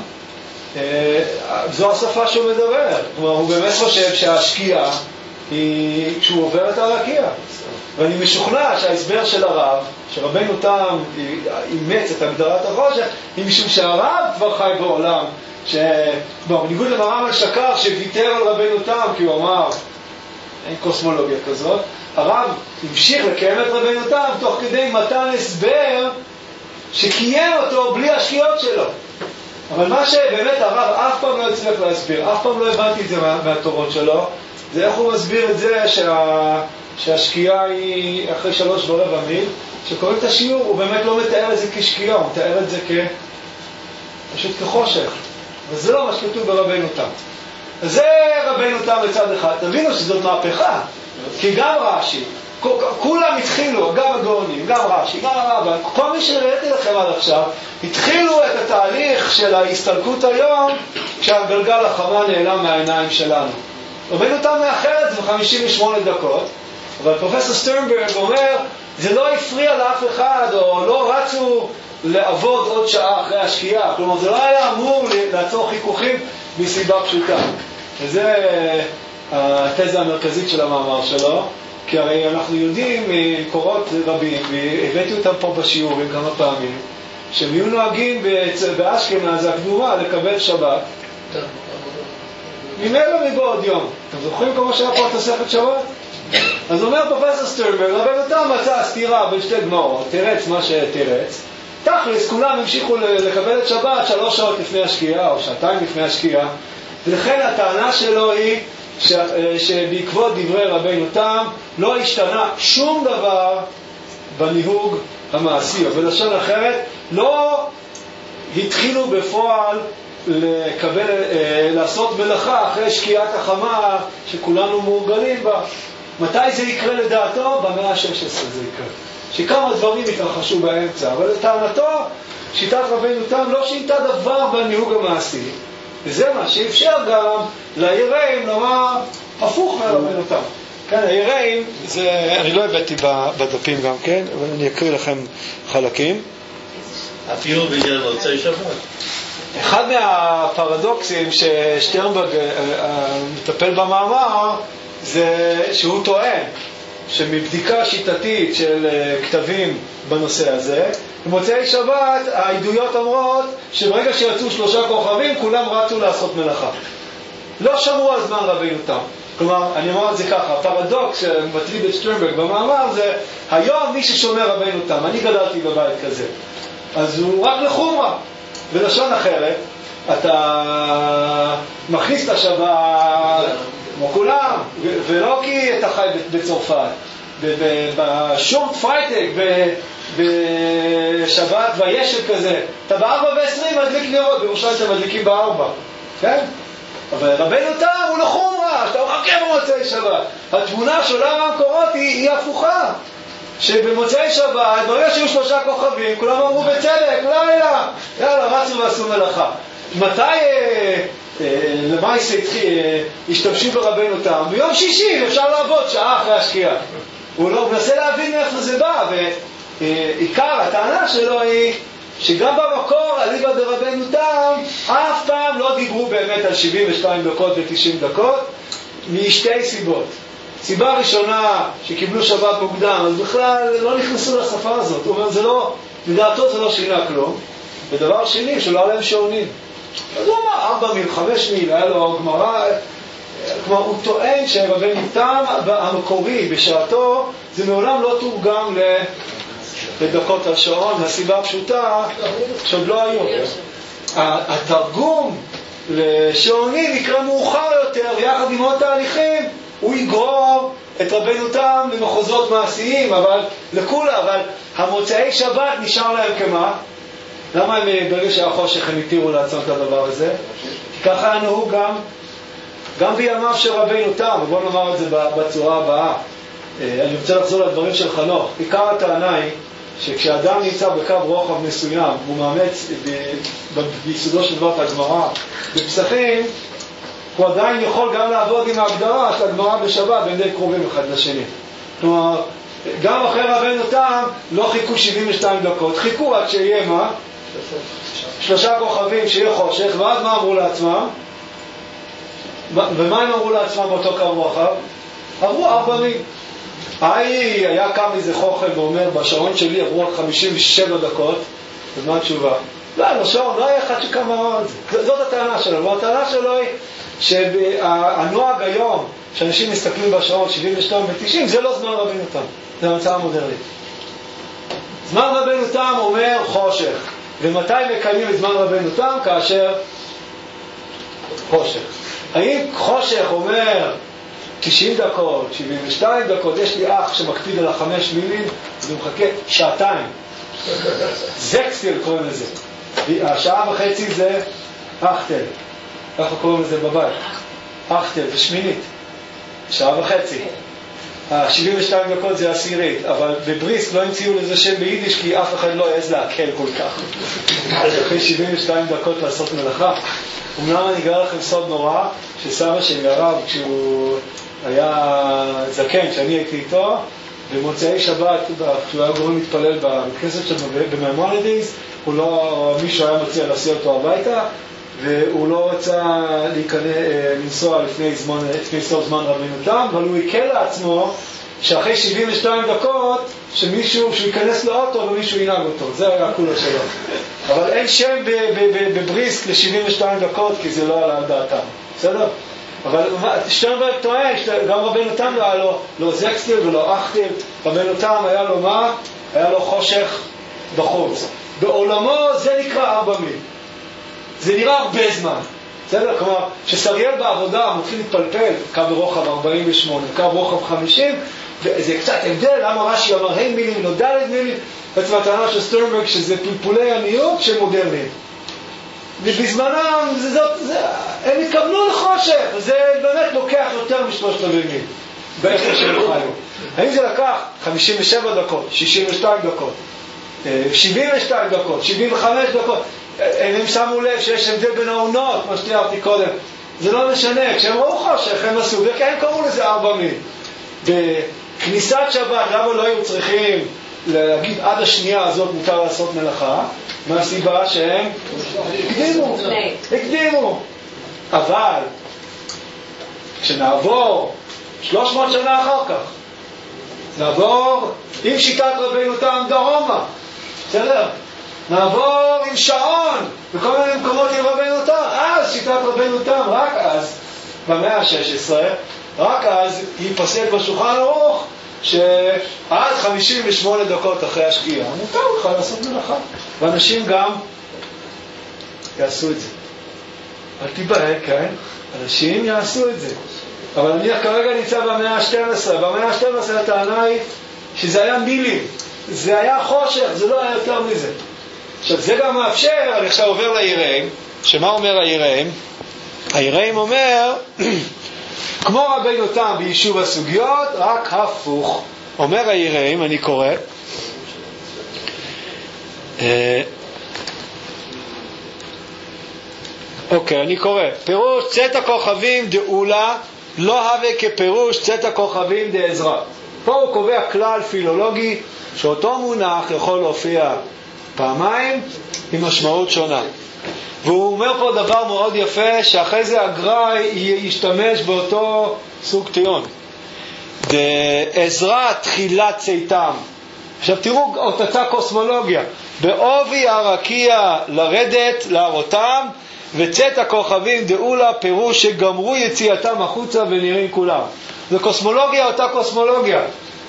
זו השפה שהוא מדבר. כלומר, הוא באמת חושב שהשקיעה היא כשהוא עובר את הרקיע. ואני משוכנע שההסבר של הרב, שרבנו תם אימץ את הגדרת החושך, היא משום שהרב כבר חי בעולם, בניגוד למהר"ם אל-שקר שוויתר על רבנו תם, כי הוא אמר, אין קוסמולוגיה כזאת, הרב המשיך לקיים את רבנו תם תוך כדי מתן הסבר שקיים אותו בלי השקיעות שלו. אבל מה שבאמת הרב אף פעם לא הצליח להסביר, אף פעם לא הבנתי את זה מהתורות שלו, זה איך הוא מסביר את זה שהשקיעה היא אחרי 3:15 מיל. שקוראים את השיעור, הוא באמת לא מתאר את זה כשקיעה, הוא מתאר את זה פשוט כחושך. וזה לא מה שכתוב ברבנו תם. זה רבנו תם לצד אחד. תבינו שזאת מהפכה, כי גם רש"י כולם התחילו, גם הגאונים, גם רש"י, גם הרמב"ם, כל מי שראיתי לכם עד עכשיו, התחילו את התהליך של ההסתלקות היום, כשהגלגל החמה נעלם מהעיניים שלנו. רבנו תם מאחר את זה ב-58 דקות, אבל פרופסור סטרנברג אומר, זה לא הפריע לאף אחד, או לא רצו לעבוד עוד שעה אחרי השקיעה, כלומר זה לא היה אמור לעצור חיכוכים מסיבה פשוטה. וזה התזה המרכזית של המאמר שלו, כי הרי אנחנו יודעים מקורות רבים, והבאתי אותם פה בשיעורים כמה פעמים, שהם היו נוהגים באשכנז הקדומה לקבל שבת, ממילא מבעוד יום. אתם זוכרים כמו שהיה פה התוספת שבת? אז אומר פרופסור סטרנברג, רבנו תם מצא סתירה בין שתי גמרות, תירץ מה שתירץ, תכלס כולם המשיכו לקבל את שבת 3 שעות לפני השקיעה או 2 לפני השקיעה, ולכן הטענה שלו היא שבעקבות דברי רבנו תם לא השתנה שום דבר בניהוג המעשי, או בלשון אחרת לא התחילו בפועל לעשות מלאכה אחרי שקיעת החמה שכולנו מורגלים בה. מתי זה יקרה לדעתו? במאה ה-16 זה יקרה, שכמה דברים התרחשו באמצע, אבל לטענתו שיטת רבנו תם לא שינתה דבר בניהוג המעשי, וזה מה שאפשר גם ליראים לומר הפוך מרבנו תם. כן, היראים, אני לא הבאתי בדפים גם כן, אבל אני אקריא לכם חלקים. אפילו בגלל מוצאי שבת. אחד מהפרדוקסים ששטרנברג מטפל במאמר, זה שהוא טוען שמבדיקה שיטתית של כתבים בנושא הזה, במוצאי שבת העדויות אומרות שברגע שיצאו 3 כוכבים כולם רצו לעשות מלאכה. לא שמרו על זמן רבנו תם. כלומר, אני אומר את זה ככה, הפרדוקס שמטריד את שטרנברג במאמר זה, היום מי ששומר רבנו תם, אני גדלתי בבית כזה, אז הוא רק לחומרה. בלשון אחרת, אתה מכניס את השבת כמו כולם, ולא כי אתה חי בצרפת. בשום פרייטק, בשבת וישב כזה, אתה ב4:20 מדליק נרות, בירושלים אתם מדליקים ב4, כן? אבל רבנו תם הוא לחומרה, אתה מחכה במוצאי שבת. התמונה של עולם המקורות היא הפוכה, שבמוצאי שבת, ברגע שהיו 3 כוכבים, כולם אמרו בצדק, לילה, יאללה, רצו ועשו מלאכה. מתי למעשה השתמשו ברבנו תם? ביום שישי אפשר לעבוד שעה אחרי השקיעה. הוא לא מנסה להבין מאיפה זה בא, ועיקר הטענה שלו היא שגם במקור אליבא דרבנו תם אף פעם לא דיברו באמת על 72 דקות ו90 דקות, משתי סיבות. סיבה ראשונה, שקיבלו שבת מוקדם, אז בכלל לא נכנסו לשפה הזאת. הוא אומר, לדעתו זה לא שינה כלום. ודבר שני, שלא היה להם שעונים. אז הוא אמר, 4 מיל, 5 מיל, היה לו גמרא. כלומר, הוא טוען שרבנו תם המקורי בשעתו, זה מעולם לא תורגם לדקות על שעון, מהסיבה הפשוטה שעוד לא היו. התרגום לשעונים יקרה מאוחר יותר, יחד עם עוד תהליכים, הוא יגרור את רבנו תם למחוזות מעשיים, אבל המוצאי שבת נשאר להם כמה? למה הם ברגע שהיה חושך הם התירו לעצום את הדבר הזה? כי ככה היה נהוג גם בימיו של רבנו תם, ובואו נאמר את זה בצורה הבאה. אני רוצה לחזור לדברים של חנוך. עיקר הטענה היא שכשאדם נמצא בקו רוחב מסוים, הוא מאמץ ביסודו של דבר את הגמרא בפסחים, הוא עדיין יכול גם לעבוד עם ההגדרה של הגמרא בשבת, בין די קרובים אחד לשני. כלומר, גם אחרי רבנו תם לא חיכו 72 דקות, חיכו עד שיהיה מה? 3 כוכבים שיהיה חושך, ואז מה אמרו לעצמם? ומה הם אמרו לעצמם באותו קו רוחב? עברו 4 מיל. היה קם איזה חוכם ואומר, בשעון שלי עברו רק 57 דקות, ומה התשובה? לא, בשעון, לא היה אחד שקם ואמר את זה. זאת הטענה שלו. והטענה שלו היא שהנוהג היום, שאנשים מסתכלים בשעון 72 ו-90, זה לא זמן רבנו תם, זה המצאה המודרנית. זמן רבנו תם אומר חושך. ומתי מקיימים את זמן רבנו תם? כאשר חושך. האם חושך אומר 90 דקות, 72 דקות, יש לי אח שמקפיד על 5 מילים, אז הוא מחכה 2 שעתיים. זקסטל קוראים לזה. 1.5 שעה זה אכטל. ככה קוראים לזה בבית. אכטל, זה שמינית. 1.5 שעה. ה-72 דקות זה עשירית, אבל בבריסק לא המציאו לזה שם ביידיש כי אף אחד לא יעז להקל כל כך. אחרי 72 דקות לעשות מלאכה. אמנם אני אגלה לכם סוד נורא, שסבא שלי הרב, כשהוא היה זקן, כשאני הייתי איתו, במוצאי שבת, כשהוא היה גורם להתפלל בכנסת שלנו בממורידיז, מישהו היה מציע להסיע אותו הביתה, והוא לא רצה לנסוע לפני סוף זמן רבינו תם, אבל הוא הקל לעצמו שאחרי 72 דקות שהוא ייכנס לאוטו ומישהו ינהג אותו. זה היה הכולה שלו. אבל אין שם בבריסק ל-72 דקות כי זה לא עלה על דעתם. בסדר? אבל שטרנברג טוען, גם רבינו תם לא היה לו לא זקסטיל ולא אכטיל. רבינו תם היה לו מה? היה לו חושך בחוץ. בעולמו זה נקרא 4 מיל. זה נראה הרבה זמן. בסדר? כלומר, שסריאל בעבודה מתחיל להתפלפל, קו ברוחב 48, קו ברוחב 50, וזה קצת הבדל, למה רש"י אמר ה' מילים, לא ד' מילים, בעצם הטענה של שטרנברג שזה פלפולי עניות שהם מודרניים. ובזמנם, הם התכוונו לחושך, וזה באמת לוקח יותר מ3 מילים, באיפה שהם חיו. האם זה לקח 57 דקות, 62 דקות, 72 דקות, 75 דקות, הם שמו לב שיש הבדל בין העונות, מה שתיארתי קודם. זה לא משנה, כשהם ראו חושך, הם עשו, וכי הם קראו לזה 4 מיל. בכניסת שבת, למה לא היו צריכים להגיד עד השנייה הזאת מותר לעשות מלאכה? מהסיבה שהם הקדימו. אבל, כשנעבור 300 שנה אחר כך, נעבור עם שיטת רבינו תם דרומה, בסדר? נעבור עם שעון בכל מיני מקומות עם רבינו תם. אז שיטת רבינו תם, רק אז, במאה ה-16, רק אז ייפסק בשולחן ערוך שעד 58 דקות אחרי השקיעה מותר לך לעשות מלאכה. ואנשים גם יעשו את זה. אל תיבהל, כן? אנשים יעשו את זה. אבל אני כרגע נמצא במאה ה-12. במאה ה-12 הטענה היא שזה היה מילים. זה היה חושך, זה לא היה יותר מזה. עכשיו זה גם מאפשר, אני עכשיו עובר ליראים, שמה אומר היראים? היראים אומר, כמו רבינו תם ביישוב הסוגיות, רק הפוך. אומר היראים, אני קורא, אוקיי, אני קורא, פירוש צאת הכוכבים דאולה לא הווה כפירוש צאת הכוכבים דעזרא. פה הוא קובע כלל פילולוגי שאותו מונח יכול להופיע פעמיים עם משמעות שונה. והוא אומר פה דבר מאוד יפה, שאחרי זה הגר"א ישתמש באותו סוג טיעון. דעזרא תחילת צאתם. עכשיו תראו אותה קוסמולוגיה. בעובי הרקיע לרדת להראותם, וצאת הכוכבים דאולה פירוש שגמרו יציאתם החוצה ונראים כולם. זו קוסמולוגיה, אותה קוסמולוגיה.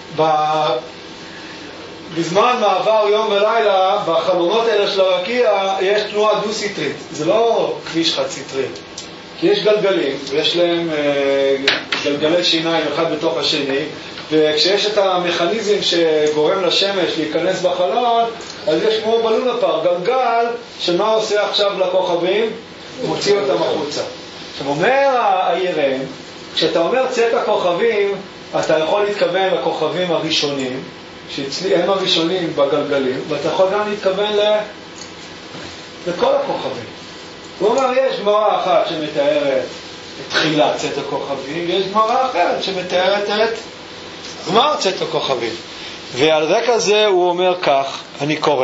בזמן מעבר יום ולילה, בחלונות האלה של הרקיע, יש תנועה דו-סטרית. זה לא כביש חד-סטרי. כי יש גלגלים, ויש להם גלגלי שיניים אחד בתוך השני, וכשיש את המכניזם שגורם לשמש להיכנס בחלון, אז יש כמו בלונה פארק, גלגל, שמה עושה עכשיו לכוכבים? מוציא אותם החוצה. עכשיו אומר היראים, כשאתה אומר צאת הכוכבים, אתה יכול להתכוון לכוכבים הראשונים, שאצלי הם הראשונים בגלגלים, ואתה יכול גם להתכוון לכל הכוכבים. הוא אומר, יש גמרא אחת שמתארת את תחילת צאת הכוכבים, ויש גמרא אחרת שמתארת את גמר צאת הכוכבים. ועל רקע זה הוא אומר כך, אני קורא,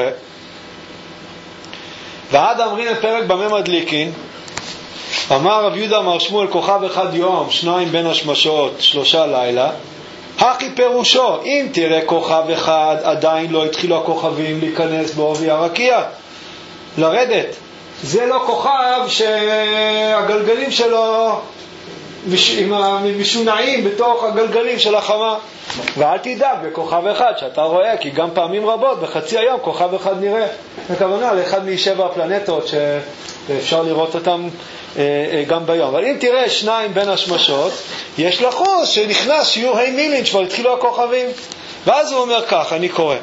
ועד אמרין הפרק במה מדליקין, אמר רב יהודה אמר שמואל כוכב אחד יום, 2 בין השמשות, 3 לילה, הכי פירושו, אם תראה כוכב אחד, עדיין לא התחילו הכוכבים להיכנס בעובי הרקיע, לרדת. זה לא כוכב שהגלגלים שלו משונעים בתוך הגלגלים של החמה. ואל תדאג בכוכב אחד שאתה רואה, כי גם פעמים רבות בחצי היום כוכב אחד נראה. הכוונה לאחד מ7 הפלנטות שאפשר לראות אותם גם ביום. אבל אם תראה 2 בין השמשות, יש לחוש שנכנס שיעור ה' מילין שכבר התחילו הכוכבים. ואז הוא אומר כך, אני קורא,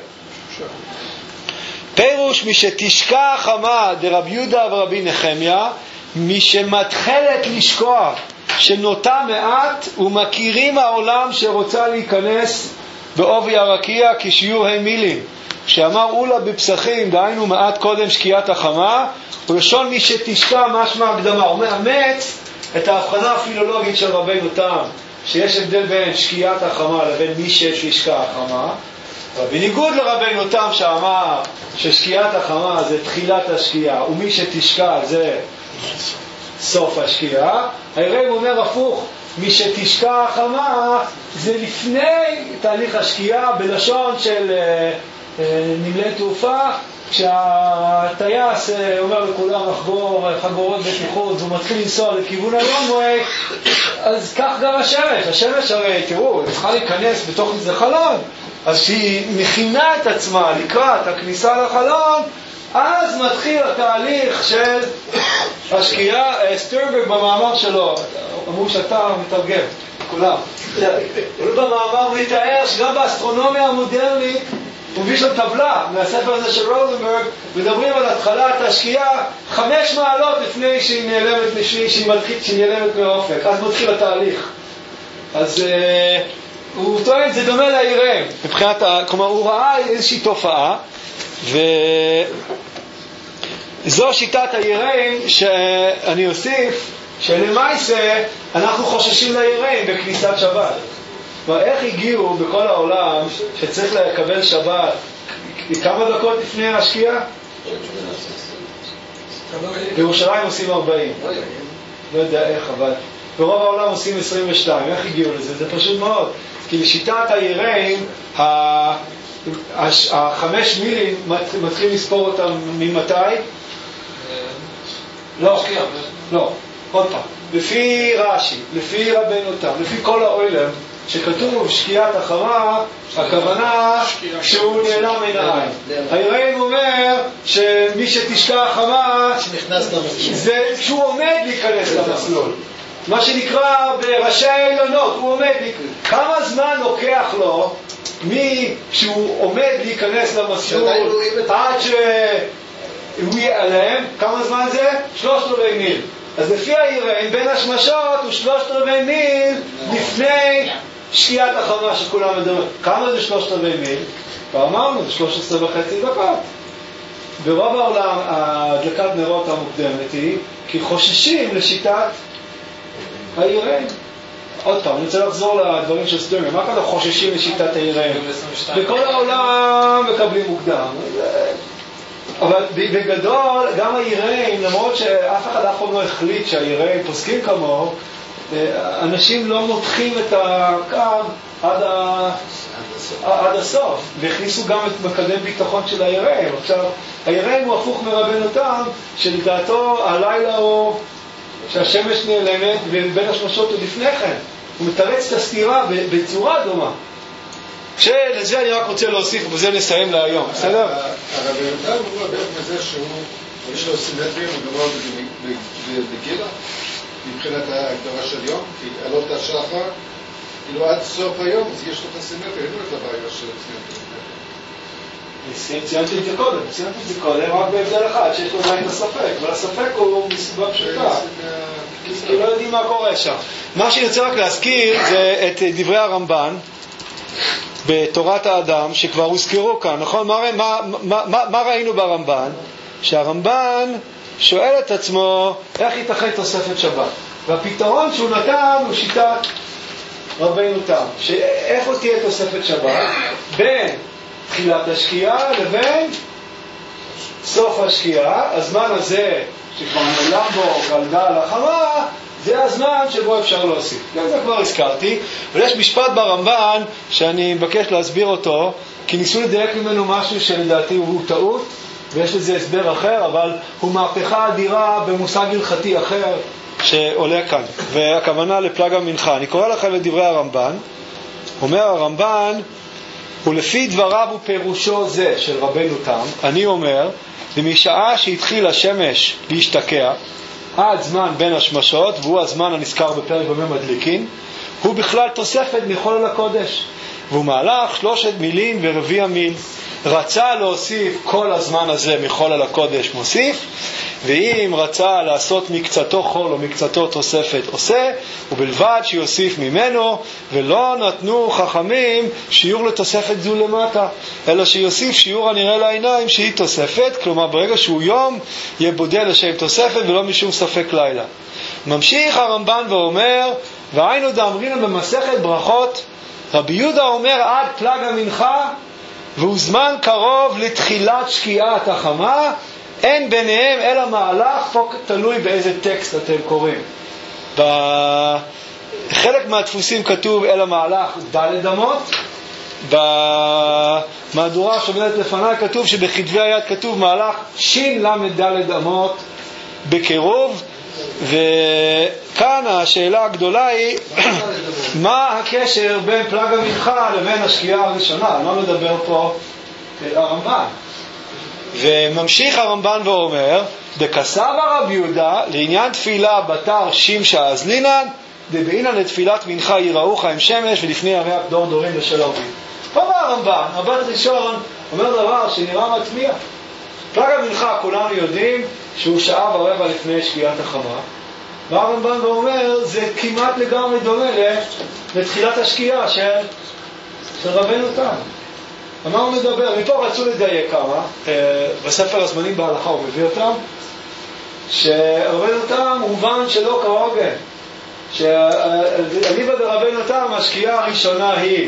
פירוש משתשקע החמה דרב יהודה ורבי נחמיה, משמתחלת לשקוע שנוטה מעט ומכירים העולם שרוצה להיכנס בעובי הרקיע כשיהיו הם מילים. שאמר אולה בפסחים, דהיינו מעט קודם שקיעת החמה, ולשון מי שתשקע משמע הקדמה. הוא מאמץ את ההבחנה הפילולוגית של רבינו תם, שיש הבדל בין שקיעת החמה לבין מי שתשקע החמה. בניגוד לרבינו תם שאמר ששקיעת החמה זה תחילת השקיעה ומי שתשקע זה סוף השקיעה, הרב אומר הפוך, מי שתשקע החמה זה לפני תהליך השקיעה, בלשון של נמלי תעופה, כשהטייס אומר לכולם לחגור חגורות בטיחות והוא מתחיל לנסוע לכיוון הלונגווי, אז כך גם השמש הרי תראו, צריכה להיכנס בתוך איזה חלון, אז שהיא מכינה את עצמה לקראת הכניסה לחלון, אז מתחיל התהליך של השקיעה. סטרנברג במאמר שלו, אמרו שאתה מתרגם, כולם, הוא במאמר מתאר שגם באסטרונומיה המודרנית הוא מביא שם טבלה מהספר הזה של רוזנברג, מדברים על התחלת השקיעה 5 מעלות לפני שהיא נעלמת מהאופק, אז מתחיל התהליך. אז הוא טוען, זה דומה ליראים, כלומר הוא ראה איזושהי תופעה, וזו שיטת היראים שאני אוסיף, שלמעשה אנחנו חוששים ליראים בכניסת שבת. איך הגיעו בכל העולם שצריך לקבל שבת כמה דקות לפני השקיעה? בירושלים עושים 40, לא יודע איך, אבל ברוב העולם עושים 22. איך הגיעו לזה? זה פשוט מאוד, כי לשיטת היראים 5 מילים מתחילים לספור אותם ממתי? לא, עוד פעם, לפי רש"י, לפי רבנו תם, לפי כל האוילם שכתוב שקיעת החמה, הכוונה שהוא נעלם מן העין. היראים אומר שמי שתשקע החמה זה כשהוא עומד להיכנס למסלול, מה שנקרא בראשי האילנות, הוא עומד. כמה זמן לוקח לו כשהוא עומד להיכנס למסלול עד שהוא ייעלם? כמה זמן זה? 3/4 מיל. אז לפי היראים בין השמשות הוא 3/4 מיל לפני שקיעת החמה שכולם מדברים. כמה זה 3/4 מיל? ואמרנו 13.5 דקות. ברוב העולם הדלקת נרות המוקדמת היא כי חוששים לשיטת היראים. עוד פעם, אני רוצה לחזור לדברים של סטרנברג. מה כאן חוששים לשיטת היראים? בכל העולם מקבלים מוקדם. אבל בגדול, גם היראים, למרות שאף אחד אף פעם לא החליט שהיראים פוסקים כמוהו, אנשים לא מותחים את הקו עד הסוף, והכניסו גם את מקדם ביטחון של היראים. עכשיו, היראים הוא הפוך מרבנו תם, שלדעתו הלילה הוא שהשמש נעלמת ובין השמשות הוא לפני כן. הוא מתרץ את הסתירה בצורה דומה. שלזה אני רק רוצה להוסיף, ובזה נסיים להיום. בסדר? הרב תם הוא מדבר בזה שהוא יש לו סימטריה מדובר בגילה מבחינת ההגדרה של יום, כי עלות השחר כאילו עד סוף היום אז יש לו את הסימטריה, אין לו את הבעיה של הסימטריה. ציינתי את זה קודם, רק בהבדל אחד שיש לו עדיין הספק, אבל הספק הוא מסיבה פשוטה, כי לא יודעים מה קורה שם. מה שאני רוצה רק להזכיר זה את דברי הרמב"ן בתורת האדם שכבר הוזכרו כאן, נכון? מה ראינו ברמב"ן? שהרמב"ן שואל את עצמו איך ייתכן תוספת שבת, והפתרון שהוא נתן הוא שיטת רבינו תם, שאיפה תהיה תוספת שבת? בין תחילת השקיעה לבין סוף השקיעה. הזמן הזה שכבר נעלם בו גלגל החמה, זה הזמן שבו אפשר להוסיף. גם זה כבר הזכרתי, אבל יש משפט ברמב"ן שאני מבקש להסביר אותו, כי ניסו לדייק ממנו משהו שלדעתי הוא טעות, ויש לזה הסבר אחר, אבל הוא מהפכה אדירה במושג הלכתי אחר שעולה כאן, והכוונה לפלג המנחה. אני קורא לכם את דברי הרמב"ן. אומר הרמב"ן, ולפי דבריו ופירושו זה של רבנו תם, אני אומר, משעה שהתחיל השמש להשתקע עד זמן בין השמשות, והוא הזמן הנזכר בפרק במה מדליקין, הוא בכלל תוספת מחול אל הקודש, והוא מהלך 3 מילים ורביע מיל. רצה להוסיף כל הזמן הזה מחול על הקודש מוסיף, ואם רצה לעשות מקצתו חול או מקצתו תוספת עושה, ובלבד שיוסיף ממנו, ולא נתנו חכמים שיעור לתוספת זו למטה, אלא שיוסיף שיעור הנראה לעיניים שהיא תוספת, כלומר ברגע שהוא יום יהיה בודל לשם תוספת ולא משום ספק לילה. ממשיך הרמב"ן ואומר, והיינו דאמרינן במסכת ברכות, רבי יהודה אומר עד פלג המנחה, והוא זמן קרוב לתחילת שקיעת החמה, אין ביניהם אלא מהלך, פה תלוי באיזה טקסט אתם קוראים. בחלק מהדפוסים כתוב אלא מהלך ד' אמות, במהדורה שעומדת לפניי כתוב שבכתבי היד כתוב מהלך שין למד ד' אמות בקירוב. וכאן השאלה הגדולה היא מה הקשר בין פלג המנחה לבין השקיעה הראשונה, על מה מדבר פה הרמב"ן. וממשיך הרמב"ן ואומר, דקסב רבי יהודה לעניין תפילה בתר שמשה אזלינן, דבעינן לתפילת מנחה יראוך עם שמש ולפני ירח דור דורים לשל ערבים. פה בא הרמב"ן, מבט ראשון אומר דבר שנראה מטמיע. פלג המנחה כולנו יודעים שהוא שעה ורבע לפני שקיעת החמה, והרמב"ן ואומר זה כמעט לגמרי דומה לתחילת השקיעה של רבנו תם. מה הוא מדבר? מפה רצו לדייק כמה, בספר הזמנים בהלכה הוא מביא אותם, שרבנו תם מובן שלא כהוגן, שאליבא דרבנו תם השקיעה הראשונה היא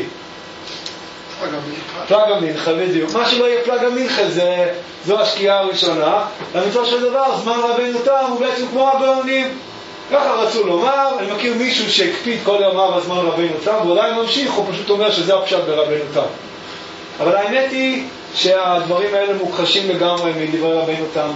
פלג המנחה, בדיוק. מה שלא יהיה פלג המנחה זו השקיעה הראשונה. למצוא של דבר, זמן רבנו תם הוא בעצם כמו הגאונים. ככה רצו לומר. אני מכיר מישהו שהקפיד כל ימיו בזמן רבנו תם, ואולי ממשיך, הוא פשוט אומר שזה הפשט ברבנו תם. אבל האמת היא שהדברים האלה מוכחשים לגמרי מדברי רבנו תם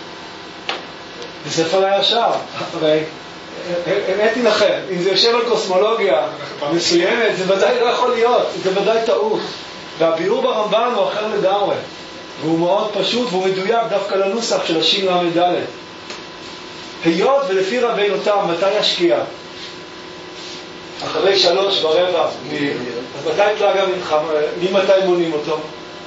בספר הישר. הרי האמת היא לכם, אם זה יושב על קוסמולוגיה מסוימת, זה ודאי לא יכול להיות, זה ודאי טעות. והביאור ברמב"ן הוא אחר לגמרי, והוא מאוד פשוט והוא מדויק דווקא לנוסח של השין למד ד'. היות ולפי רבנו תם מתי השקיעה? אחרי 3:15 אז מתי פלג המנחה? ממתי מונים אותו?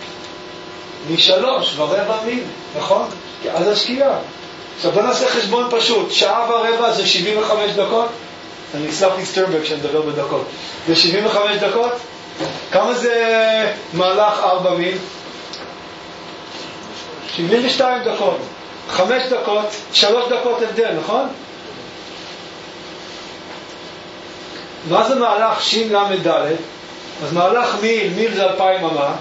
מ3:15 נכון? אז השקיעה. עכשיו בוא נעשה חשבון פשוט, 1:15 זה 75 דקות, אני אסלח לי סטרנברג שנדבר בדקות, זה 75 דקות? כמה זה מהלך 4 מיל? 72 דקות, 5 דקות, 3 דקות הבדל, נכון? מה זה מהלך שין למד ד'? אז מהלך מיל זה 2000 אמה,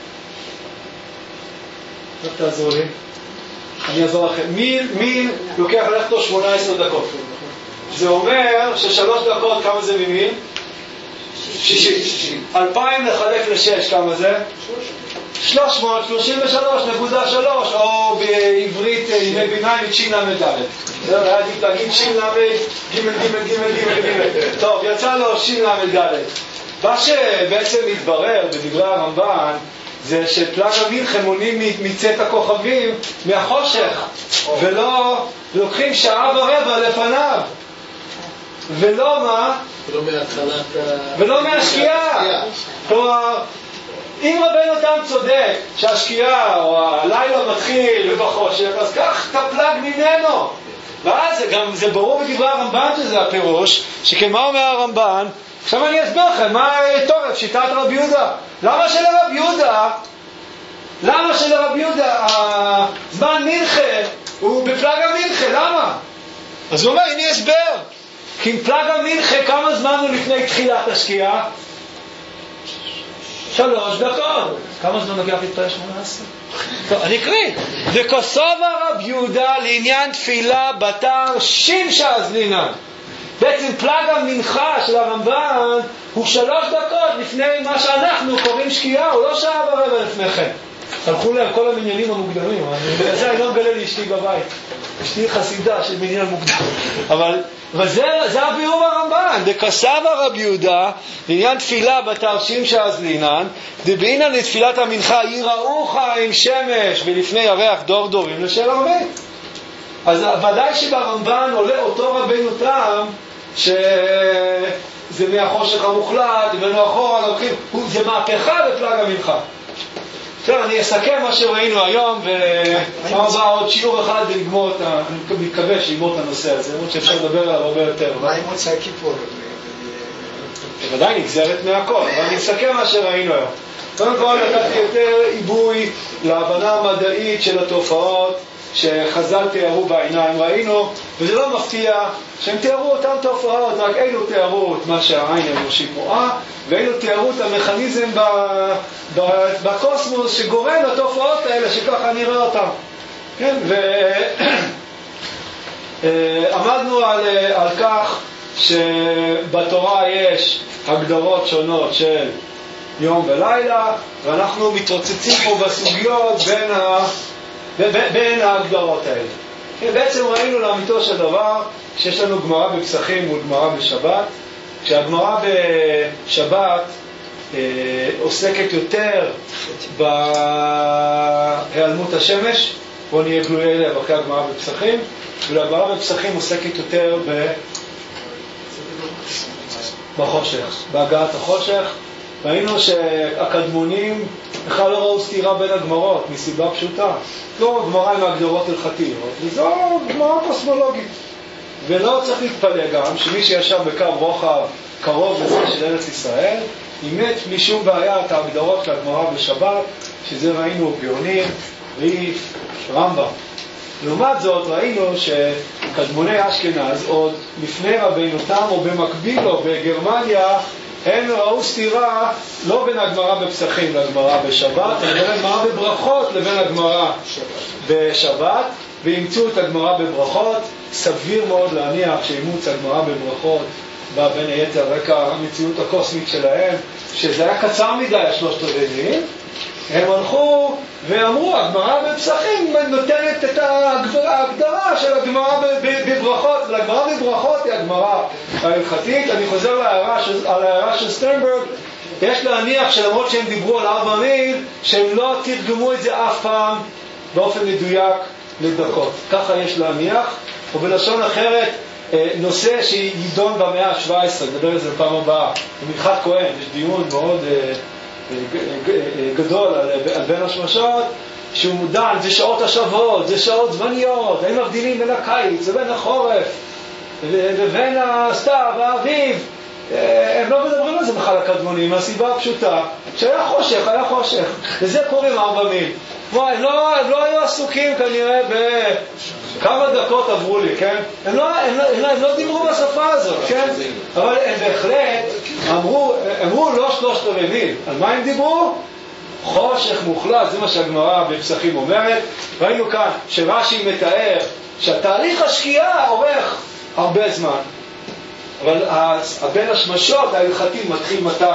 איך תעזור לי? אני אעזור לכם. מיל לוקח ללכתו 18 דקות. זה אומר ש3 דקות כמה זה ממיל? 60. 2000 לחלק ל6 כמה זה? 333.3, או בעברית ימי ביניים שין למד ד'. זהו, היה תגיד שין למד ג'. טוב, יצא לו שין למד ד'. מה שבעצם מתברר בדברי הרמב"ן זה שפלג המנחה מונים מצאת הכוכבים מהחושך, ולא לוקחים 1:15 לפניו, ולא מה? ולא מהשקיעה. כלומר, אם רבנו תם צודק שהשקיעה או הלילה מתחיל בחושך, אז קח את הפלג ממנו. ואז זה ברור בדברי הרמב"ן שזה הפירוש, שכמה אומר הרמב"ן, עכשיו אני אסביר לכם מה תורף שיטת רבי יהודה. למה שלרבי יהודה הזמן מנחה הוא בפלג המנחה? למה? אז הוא אומר, הנה הסבר. כי עם פלג המנחה כמה זמן הוא לפני תחילת השקיעה? 3 דקות. כמה זמן נגיע להתפלל 18? טוב, אני אקריא. וכוסוב רבי יהודה לעניין תפילה בתר שמשה אזלינן. בעצם פלג המנחה של הרמב"ן הוא 3 דקות לפני מה שאנחנו קוראים שקיעה, הוא לא 1:15 לפני כן. הלכו להם כל המניינים המוקדמים, זה אני לא מגלה לאשתי בבית. אשתי חסידה של מניין מוקדם. אבל זה הביאור הרמב"ן. דקסב רבי יהודה לעניין תפילה בתר שמשה אזלינן, דבעינן לתפילת המנחה יראוך עם שמש ולפני ירח דור דורים לשל ערבים. אז ודאי שברמב"ן עולה אותו רבנו תם שזה מהחושך המוחלט ולא אחורה לוקחים, זה מהפכה בפלג המנחה. טוב, אני אסכם מה שראינו היום, ופעם הבאה עוד שיעור אחד ונגמור את אני מקווה שיגמור את הנושא הזה, למרות שאפשר לדבר עליו הרבה יותר. מה עם מוצאי כיפור? בוודאי נגזרת מהכל, אבל אני אסכם מה שראינו היום. קודם כל נתתי יותר עיבוי להבנה המדעית של התופעות שחז"ל תיארו בעיניים, ראינו, וזה לא מפתיע שהם תיארו אותם תופעות, רק אילו תיארו את מה שהעין האנושית רואה, ואילו תיארו את המכניזם בקוסמוס שגורם לתופעות האלה שככה נראה אותם. כן? ועמדנו על כך שבתורה יש הגדרות שונות של יום ולילה, ואנחנו מתרוצצים פה בסוגיות בין ההגדרות האלה. בעצם ראינו לאמיתו של דבר שיש לנו גמרא בפסחים מול גמרא בשבת. כשהגמרא בשבת עוסקת יותר בהיעלמות השמש, בוא נהיה גלויי לב אחרי הגמרא בפסחים, והגמרא בפסחים עוסקת יותר בחושך, בהגעת החושך. ראינו שהקדמונים בכלל לא ראו סתירה בין הגמרות, מסיבה פשוטה. לא גמרא עם ההגדרות הלכתיות, וזו גמרא קוסמולוגית. ולא צריך להתפלא גם שמי שישב בקו רוחב קרוב לזה של ארץ ישראל, אימץ בלי שום בעיה את ההגדרות של הגמרא בשבת, שזה ראינו גאונים, ריף, רמב"ם. לעומת זאת ראינו שקדמוני אשכנז עוד לפני רבינו תם או במקביל לו בגרמניה, הם ראו סתירה לא בין הגמרא בפסחים לגמרא בשבת, אלא בין הגמרא בברכות לבין הגמרא בשבת, ואימצו את הגמרא בברכות. סביר מאוד להניח שאימוץ הגמרא בברכות בא בין היתר רקע המציאות הקוסמית שלהם, שזה היה קצר מדי השלושת רבעים. הם הלכו ואמרו, הגמרא בפסחים נותנת את ההגדרה של הגמרא בברכות, והגמרא בברכות היא הגמרא ההלכתית. אני חוזר על ההערה של סטרנברג, יש להניח שלמרות שהם דיברו על 4 מיל, שהם לא תרגמו את זה אף פעם באופן מדויק לדקות. ככה יש להניח, ובלשון אחרת, נושא שידון במאה ה-17, נדבר על זה בפעם הבאה, במנחת כהן, יש דיון מאוד גדול על בין השמשות, שהוא מודן, זה שעות השבועות, זה שעות זמניות, הם מבדילים בין הקיץ ובין החורף ובין הסתיו והאביב. הם לא מדברים על זה בכלל הקדמונים, מהסיבה הפשוטה שהיה חושך, היה חושך, וזה קוראים 4 מיל. הם לא היו עסוקים כנראה בכמה דקות עברו לי, כן? הם לא דיברו בשפה הזאת, כן? אבל הם בהחלט אמרו לא 3 מיל. על מה הם דיברו? חושך מוחלט, זה מה שהגמרא בפסחים אומרת. ראינו כאן שרש"י מתאר שהתהליך השקיעה אורך הרבה זמן, אבל בין השמשות ההלכתי מתחיל מתי?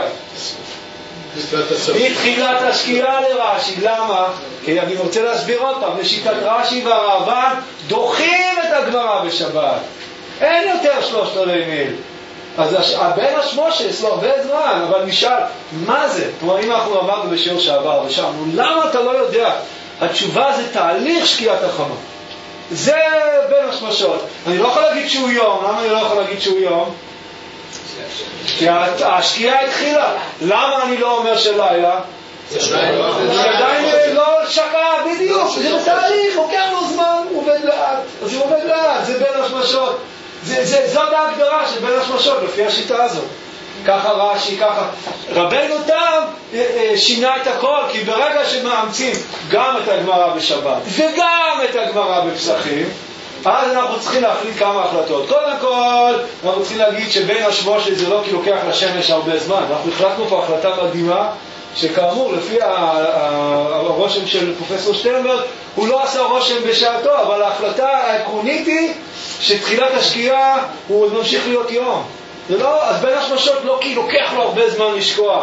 מתחילת השקיעה לרש"י. למה? כי אני רוצה להסביר עוד פעם, לשיטת רש"י והרמב"ן דוחים את הגמרא בשבת, אין יותר 3 מיל. אז בין השמושת לא הרבה זמן, אבל נשאל מה זה? כלומר, אם אנחנו אמרנו בשיעור שעבר ושאלנו למה אתה לא יודע, התשובה זה תהליך שקיעת החמה, זה בין השמשות. אני לא יכול להגיד שהוא יום. למה אני לא יכול להגיד שהוא יום? כי השקיעה התחילה. למה אני לא אומר שלילה? שעדיין לא שקע, בדיוק, זה בתהליך, לוקח לו זמן, הוא עובד לאט, אז הוא עובד לאט, זה בין השמשות. זאת ההגדרה של בין השמשות לפי השיטה הזאת. ככה רש"י, ככה רבנו תם שינה את הכל, כי ברגע שמאמצים גם את הגמרא בשבת וגם את הגמרא בפסחים, אז אנחנו צריכים להחליט כמה החלטות. קודם כל אנחנו צריכים להגיד שבין השמושת זה לא כי לוקח לשמש הרבה זמן. אנחנו החלטנו פה החלטה מדהימה, שכאמור לפי הרושם של פרופסור שטרנברג הוא לא עשה רושם בשעתו, אבל ההחלטה העקרונית היא שתחילת השקיעה הוא עוד ממשיך להיות יום. זה לא, אז בין השמשות לא כי לוקח לו הרבה זמן לשקוע.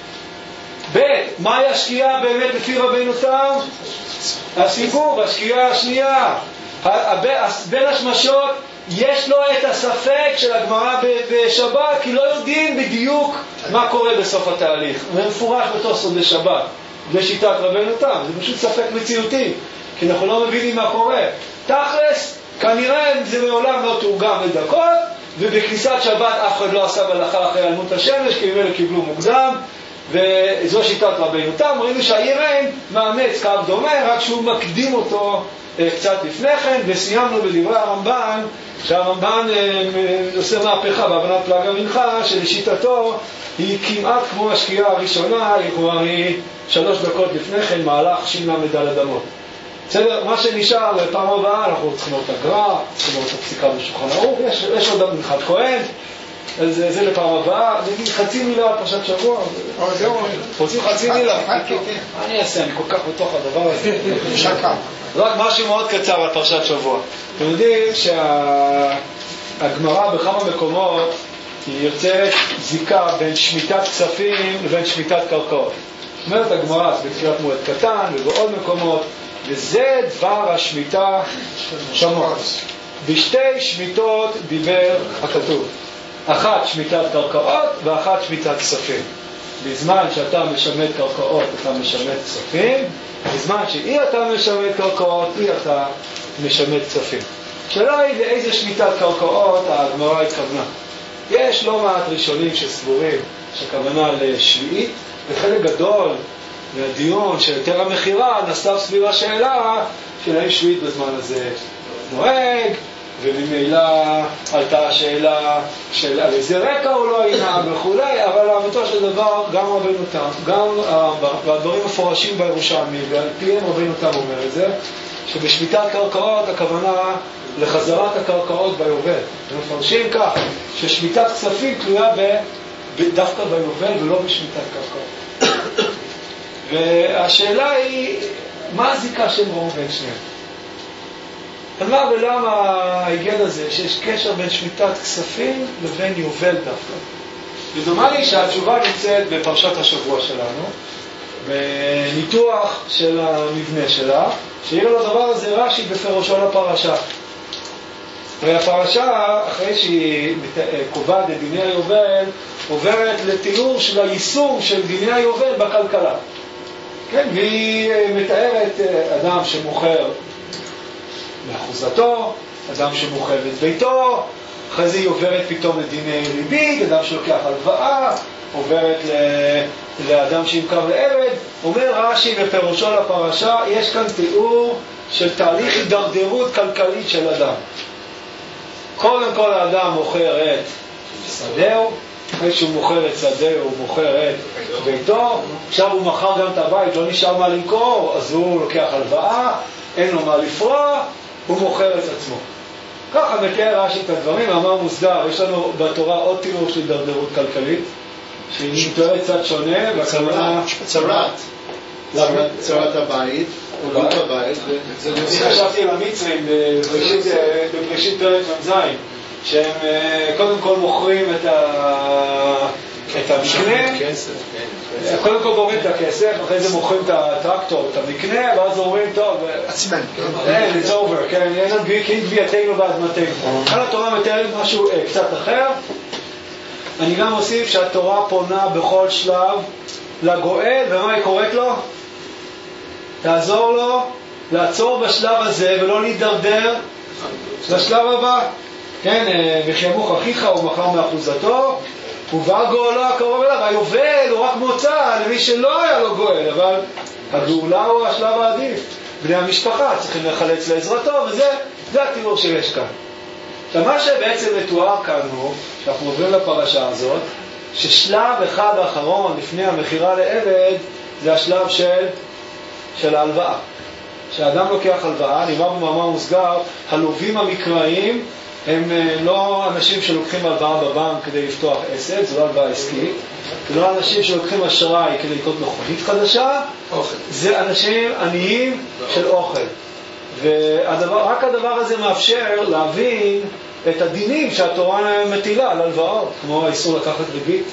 מהי השקיעה באמת לפי רבינו תם? הסיבוב, השקיעה השנייה. בין השמשות יש לו את הספק של הגמרא בשבת, כי לא יודעים בדיוק מה קורה בסוף התהליך. זה מפורש בתוספות בשבת, בשיטת רבינו תם. זה פשוט ספק מציאותי, כי אנחנו לא מבינים מה קורה. תכלס, כנראה זה מעולם לא תורגם לדקות, ובכניסת שבת אף אחד לא עשה מלאכה אחרי היעלמות השמש, כי הם קיבלו מוקדם, וזו שיטת רבינו תם. ראינו שהיראים מאמץ קו דומה, רק שהוא מקדים אותו קצת לפני כן, וסיימנו בדברי הרמב"ן, שהרמב"ן עושה מהפכה בהבנת פלג המנחה, שלשיטתו היא כמעט כמו השקיעה הראשונה, כלומר היא 3 דקות לפני כן מהלך ש"ל אמות. בסדר, מה שנשאר לפעם הבאה, אנחנו צריכים לראות את הגר"א, צריכים לראות את הפסיקה בשולחן ערוך, יש עוד מנחת כהן, אז זה לפעם הבאה. נגיד חצי מילה על פרשת שבוע, רוצים חצי מילה? אני אעשה, אני כל כך בתוך הדבר הזה. רק משהו מאוד קצר על פרשת שבוע. אתם יודעים שהגמרא בכמה מקומות היא יוצרת זיקה בין שמיטת כספים לבין שמיטת קרקעות. אומרת הגמרא בתחילת מועד קטן ובעוד מקומות, וזה דבר השמיטה שמות. בשתי שמיטות דיבר הכתוב, אחת שמיטת קרקעות ואחת שמיטת כספים. בזמן שאתה משמט קרקעות אתה משמט כספים, בזמן שאי אתה משמט קרקעות אי אתה משמט כספים. השאלה היא לאיזה שמיטת קרקעות הגמרא התכוונה. יש לא מעט ראשונים שסבורים שהכוונה לשביעית, וחלק גדול מהדיון של יותר המחירה נסב סביב השאלה של האם שביעית בזמן הזה נוהג, וממילא עלתה השאלה של על איזה רקע הוא לא ינהג וכולי, אבל לאמיתו של דבר גם רבינו תם, גם הרמב"ם, והדברים מפורשים בירושלמי, ועל פיהם רבינו תם אומר את זה, שבשמיטת קרקעות הכוונה לחזרת הקרקעות ביובל. ומפרשים כך ששמיטת כספים תלויה דווקא ביובל ולא בשמיטת קרקעות. והשאלה היא, מה הזיקה שהם ראו בין שניהם? על מה ולמה הגיע לזה שיש קשר בין שמיטת כספים לבין יובל דווקא? ודומה לי שהתשובה נמצאת בפרשת השבוע שלנו, בניתוח של המבנה שלה, שיהיה לו הדבר הזה רש"י בפירושו לפרשה. והפרשה, אחרי שהיא קובעת את דיני היובל, עוברת לתיאור של היישום של דיני היובל בכלכלה. כן, והיא מתארת אדם שמוכר לאחוזתו, אדם שמוכר את ביתו, אחרי זה היא עוברת פתאום לדיני ריבית, אדם שלוקח הלוואה, עוברת לאדם שימכר לעבד. אומר רש"י בפירושו לפרשה, יש כאן תיאור של תהליך הידרדרות כלכלית של אדם. קודם כל האדם מוכר את שדהו, אחרי שהוא מוכר את שדהו הוא מוכר את ביתו, עכשיו הוא מכר גם את הבית, לא נשאר מה למכור, אז הוא לוקח הלוואה, אין לו מה לפרוע, הוא מוכר את עצמו. ככה מתאר רש"י את הדברים, מאמר מוסדר. יש לנו בתורה עוד תיאור של הידרדרות כלכלית, שהיא מתוארת קצת שונה, והכוונה צרת הבית, עלות הבית. אני חשבתי על המצרים בבראשית פרק מ"ז, שהם קודם כל מוכרים את המקנה, קודם כל בוראים את הכסף, אחרי זה מוכרים את הטרקטור, את המקנה, ואז אומרים, טוב, עצמן, it's over, כן, אין גבייתנו באדמתנו. כאן התורה מתארת משהו קצת אחר. אני גם מוסיף שהתורה פונה בכל שלב לגואל, ומה היא קוראת לו? תעזור לו לעצור בשלב הזה ולא להידרדר לשלב הבא. כן, וחיימוך אחיך הוא מכר מאחוזתו, ובא גאולה קרוב אליו. היובל הוא רק מוצא למי שלא היה לו גואל, אבל הגאולה הוא השלב העדיף. בני המשפחה צריכים לחלץ לעזרתו, וזה התיאור שיש כאן. עכשיו, מה שבעצם מתואר כאן הוא, שאנחנו עוברים לפרשה הזאת, ששלב אחד האחרון לפני המחירה לעבד, זה השלב של ההלוואה. כשאדם לוקח הלוואה, נאמר במאמר מוסגר, הלווים המקראיים הם לא אנשים שלוקחים הלוואה בבנק כדי לפתוח עסק, זה לא הלוואה עסקית, זה לא אנשים שלוקחים אשראי כדי לקנות מכונית חדשה, זה אנשים עניים של אוכל. ורק הדבר הזה מאפשר להבין את הדינים שהתורה מטילה על הלוואות, כמו האיסור לקחת ריבית.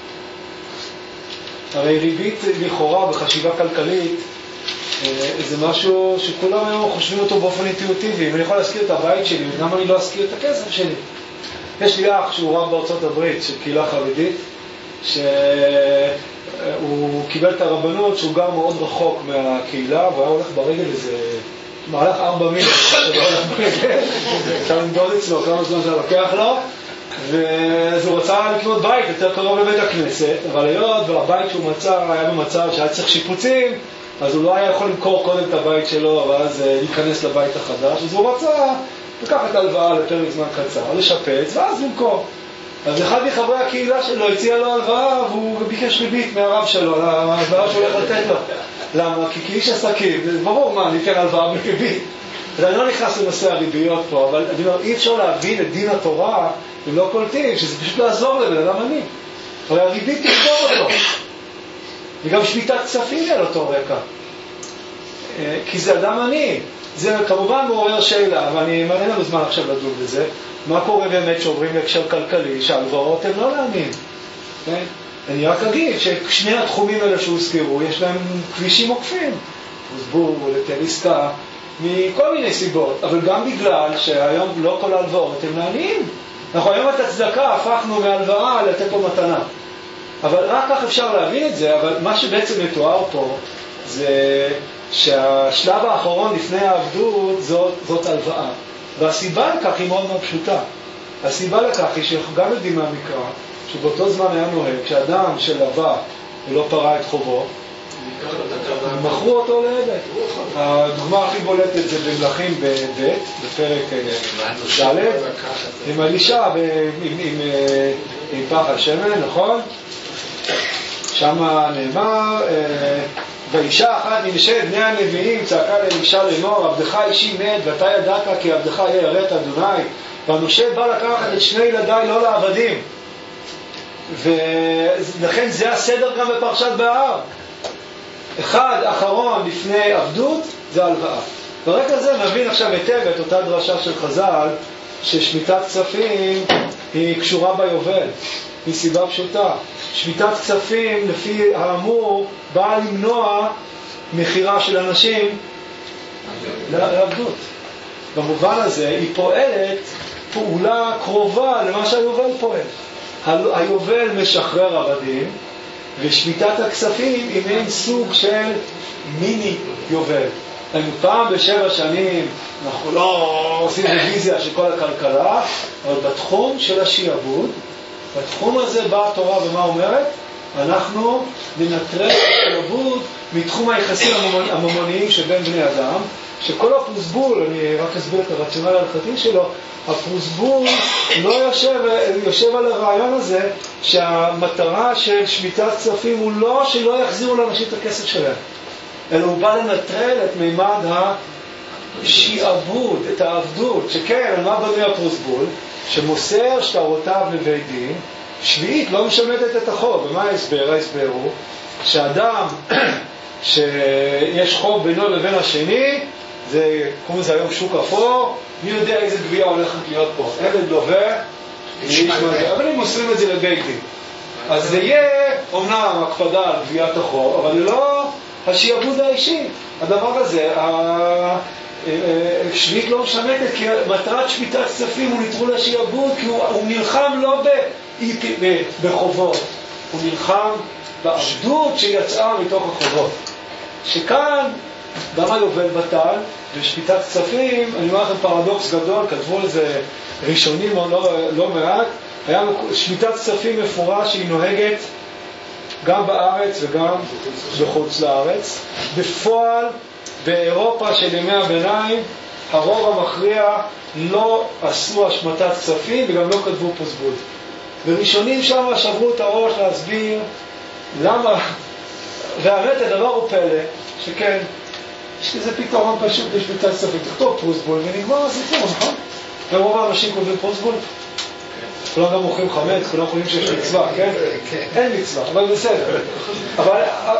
הרי ריבית לכאורה בחשיבה כלכלית זה משהו שכולם היום חושבים אותו באופן אינטואיטיבי. אם אני יכול להזכיר את הבית שלי, למה אני לא אזכיר את הכסף שלי? יש לי אח שהוא רב בארצות הברית של קהילה חרדית, שהוא קיבל את הרבנות שהוא גר מאוד רחוק מהקהילה, והוא היה הולך ברגל איזה מהלך 4 מיל, אפשר למדוד אצלו כמה זמן זה לוקח לו, אז הוא רצה לקנות בית יותר קרוב לבית הכנסת, אבל היות והבית שהוא מצא היה במצב שהיה צריך שיפוצים, אז הוא לא היה יכול למכור קודם את הבית שלו, ואז להיכנס לבית החדש, אז הוא רצה לקחת הלוואה לפרק זמן קצר, לשפץ, ואז למכור. אז אחד מחברי הקהילה שלו הציע לו הלוואה, והוא ביקש ריבית מהרב שלו, ההלוואה שהוא הולך לתת לו. למה? כי כאיש עסקים, זה ברור מה, אני אתן הלוואה בריבית. אז אני לא נכנס לנושא הריביות פה, אבל אני אומר, אי אפשר להבין את דין התורה, אם לא קולטים, שזה פשוט לעזור לבן אדם עני. אבל הריבית תפתור אותו. וגם שמיטת כספים יהיה לאותו רקע. כי זה אדם עני. זה כמובן מעורר שאלה, אבל אין לנו זמן עכשיו לדון בזה. מה קורה באמת שעוברים להקשר כלכלי, שהלוואות הם לא לעניים? כן? אני רק אגיד ששני התחומים האלה שהוזכרו, יש להם כבישים עוקפים. הוסבור, לתל עסקה, מכל מיני סיבות, אבל גם בגלל שהיום לא כל ההלוואות הם לעניים. אנחנו היום את הצדקה הפכנו מהלוואה לתת פה מתנה. אבל רק כך אפשר להבין את זה, אבל מה שבעצם מתואר פה זה שהשלב האחרון לפני העבדות זאת הלוואה. והסיבה לכך היא מאוד מאוד פשוטה. הסיבה לכך היא שגם יודעים מהמקרא, שבאותו זמן היה נוהג, כשאדם שלווה ולא פרה את חובו, מכרו אותו לעבד. הדוגמה הכי בולטת זה במלכים ב' בפרק ד' עם אלישע עם פח השמן, נכון? שם נאמר, ואישה אחת מנשי בני הנביאים צעקה לאלישע לאמור, עבדך אישי מת ואתה ידעת כי עבדך יהיה ירא את אדוני, והנושה בא לקחת את שני ילדיי לא לעבדים. ולכן זה הסדר גם בפרשת בהר. אחד אחרון לפני עבדות זה הלוואה. ברקע זה מבין עכשיו היטב את אותה דרשה של חז"ל ששמיטת כספים היא קשורה ביובל, מסיבה פשוטה. שמיטת כספים לפי האמור באה למנוע מחירה של אנשים לעבדות. במובן הזה היא פועלת פעולה קרובה למה שהיובל פועל. היובל משחרר עבדים, ושמיטת הכספים היא מעין סוג של מיני יובל. פעם ב7 שנים אנחנו לא עושים רוויזיה של כל הכלכלה, אבל בתחום של השיעבוד, בתחום הזה באה התורה ומה אומרת? אנחנו ננטרל את השיעבוד מתחום היחסים הממוניים שבין בני אדם, שכל הפרוסבול, אני רק אסביר את הרציונל ההלכתי שלו, הפרוסבול לא יושב על הרעיון הזה שהמטרה של שמיטת כספים הוא לא שלא יחזירו לאנשים את הכסף שלהם, אלא הוא בא לנטרל את מימד השיעבוד, את העבדות, שכן, על מה בנוי הפרוסבול? שמוסר שטרותיו לבית דין, שביעית לא משמטת את החוב. ומה ההסבר? ההסבר הוא שאדם שיש חוב בינו לבין השני, זה, כמו זה היום שוק אפור, מי יודע איזה גבייה הולכת להיות פה? עבד לווה, אבל אם מוסרים את זה לבית דין. אז זה יהיה אומנם הקפדה על גביית החוב, אבל לא השיעבוד האישי. הדבר הזה, שביעית לא משמטת, כי מטרת שמיטת כספים הוא נטרול השיעבוד, כי הוא נלחם לא בחובות, הוא נלחם בעבדות שיצאה מתוך החובות. שכאן, גם היובל בטל, ושמיטת כספים, אני אומר לכם פרדוקס גדול, כתבו על זה ראשונים לא מעט, היה שמיטת כספים מפורש שהיא נוהגת גם בארץ וגם בחוץ לארץ. בפועל, באירופה של ימי הביניים, הרוב המכריע לא עשו השמטת כספים וגם לא כתבו פרוסבול. וראשונים שם שברו את הראש להסביר למה, והאמת הדבר הוא פלא, שכן, יש לזה פתרון פשוט לשמיטת כספים, תכתוב פרוסבול ונגמר הסיפור, נכון? ורוב האנשים כותבים פרוסבול, כולם גם מוכרים חמץ, כולם חושבים שיש מצווה, כן? אין מצווה, אבל בסדר. אבל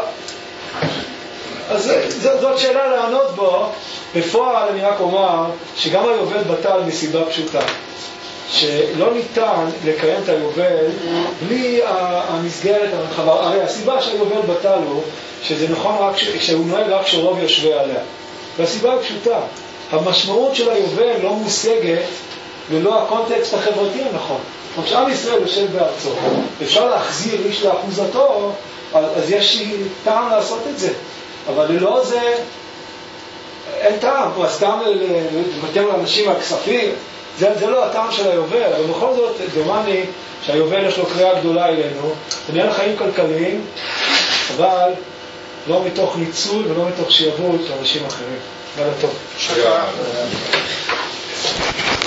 אז זאת שאלה לענות בו. בפועל אני רק אומר שגם היובל בטל מסיבה פשוטה, שלא ניתן לקיים את היובל בלי המסגרת הרחבה. הרי הסיבה שהיובל בטל הוא שזה נכון רק שהוא נוהג רק שרוב יושבי עליה, והסיבה היא פשוטה, המשמעות של היובל לא מושגת ללא הקונטקסט החברתי הנכון. כשעם ישראל יושב בארצו, אפשר להחזיר איש לאחוזתו, אז יש טעם לעשות את זה, אבל ללא זה אין טעם. אז סתם לוותר לאנשים על כספים, זה לא הטעם של היובל, אבל בכל זאת דומני שהיובל יש לו קריאה גדולה אלינו, זה נהיה לחיים כלכליים, אבל לא מתוך ניצול ולא מתוך שיעבוד לאנשים אחרים. לילה טוב.